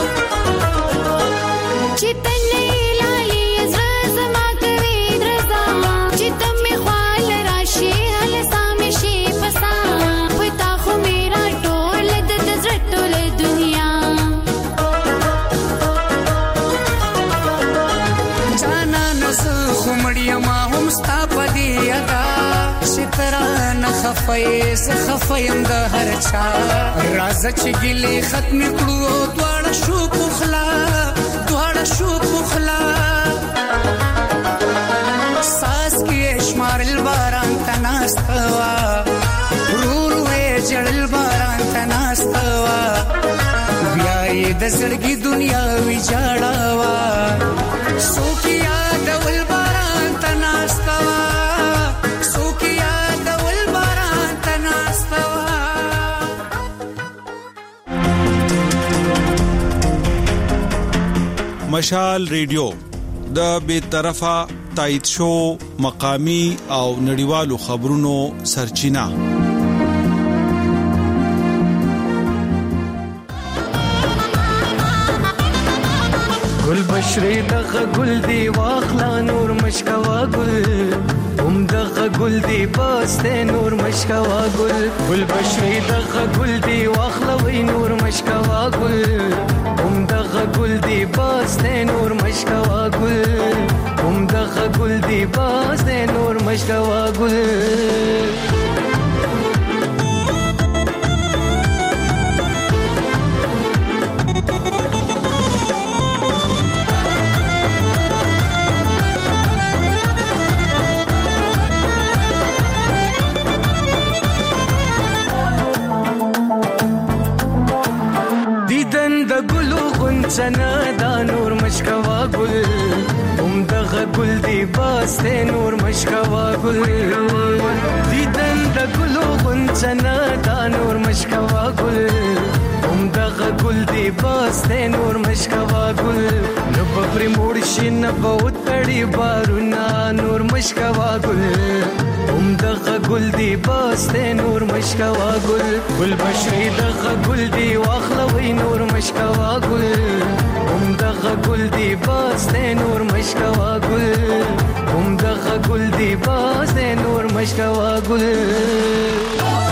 چې ته نه یې لالې زړه زما کوي درزا چې ته مې خواله راشې هلسا مې شي پسا په تا خو مې راټوله د زړه ټوله دنیا جانانه زه خو مړ یما هم ستا په دې ادا چې ته رانه خفه یې زه خفه یم د هر چا راځه چې ګیلې ختمې کړو دواړه شو پخلا دواړه شو پخلا ساس کې شمارل باران ته ناسته وه ورو ورو یې جړل باران ته ناسته وه بیا یې د زړګي دنیا ویجاړه وه څوک یادول باران ته ناسته وه څوک یادول باران ته ناسته وه مشال ریډیو د بے طرفه تایید شو مقامی او نړیوالو خبرونو سرچینه گل بشری دغه گل دی واخلا نور مشکوا گل دغه گل دی باسته نور مشکوا گل گل بشری دغه گل دی واخلا وی نور مشکوا گل دغه گل دی باسته نور مشکوا گل دغه گل دی باسته نور مشکوا گل غنچنا دا نور مشکوا گل دغه گل دی باسته نور مشکوا گل دیدن د ګلو غنچنا دا نور مشکوا گل دغه گل دی باسته نور مشکوا گل نو پر موړ شي نه بوتړي بارونا نور مشکوا گل دغه گل دی باسته نور مشکوا گل گل بشری دغه گل دی واخلوي نور مشکوا مشکوا ګل همدغه ګل دی باز دی نور مشکوا ګل همدغه ګل دی باز دی نور مشکوا ګل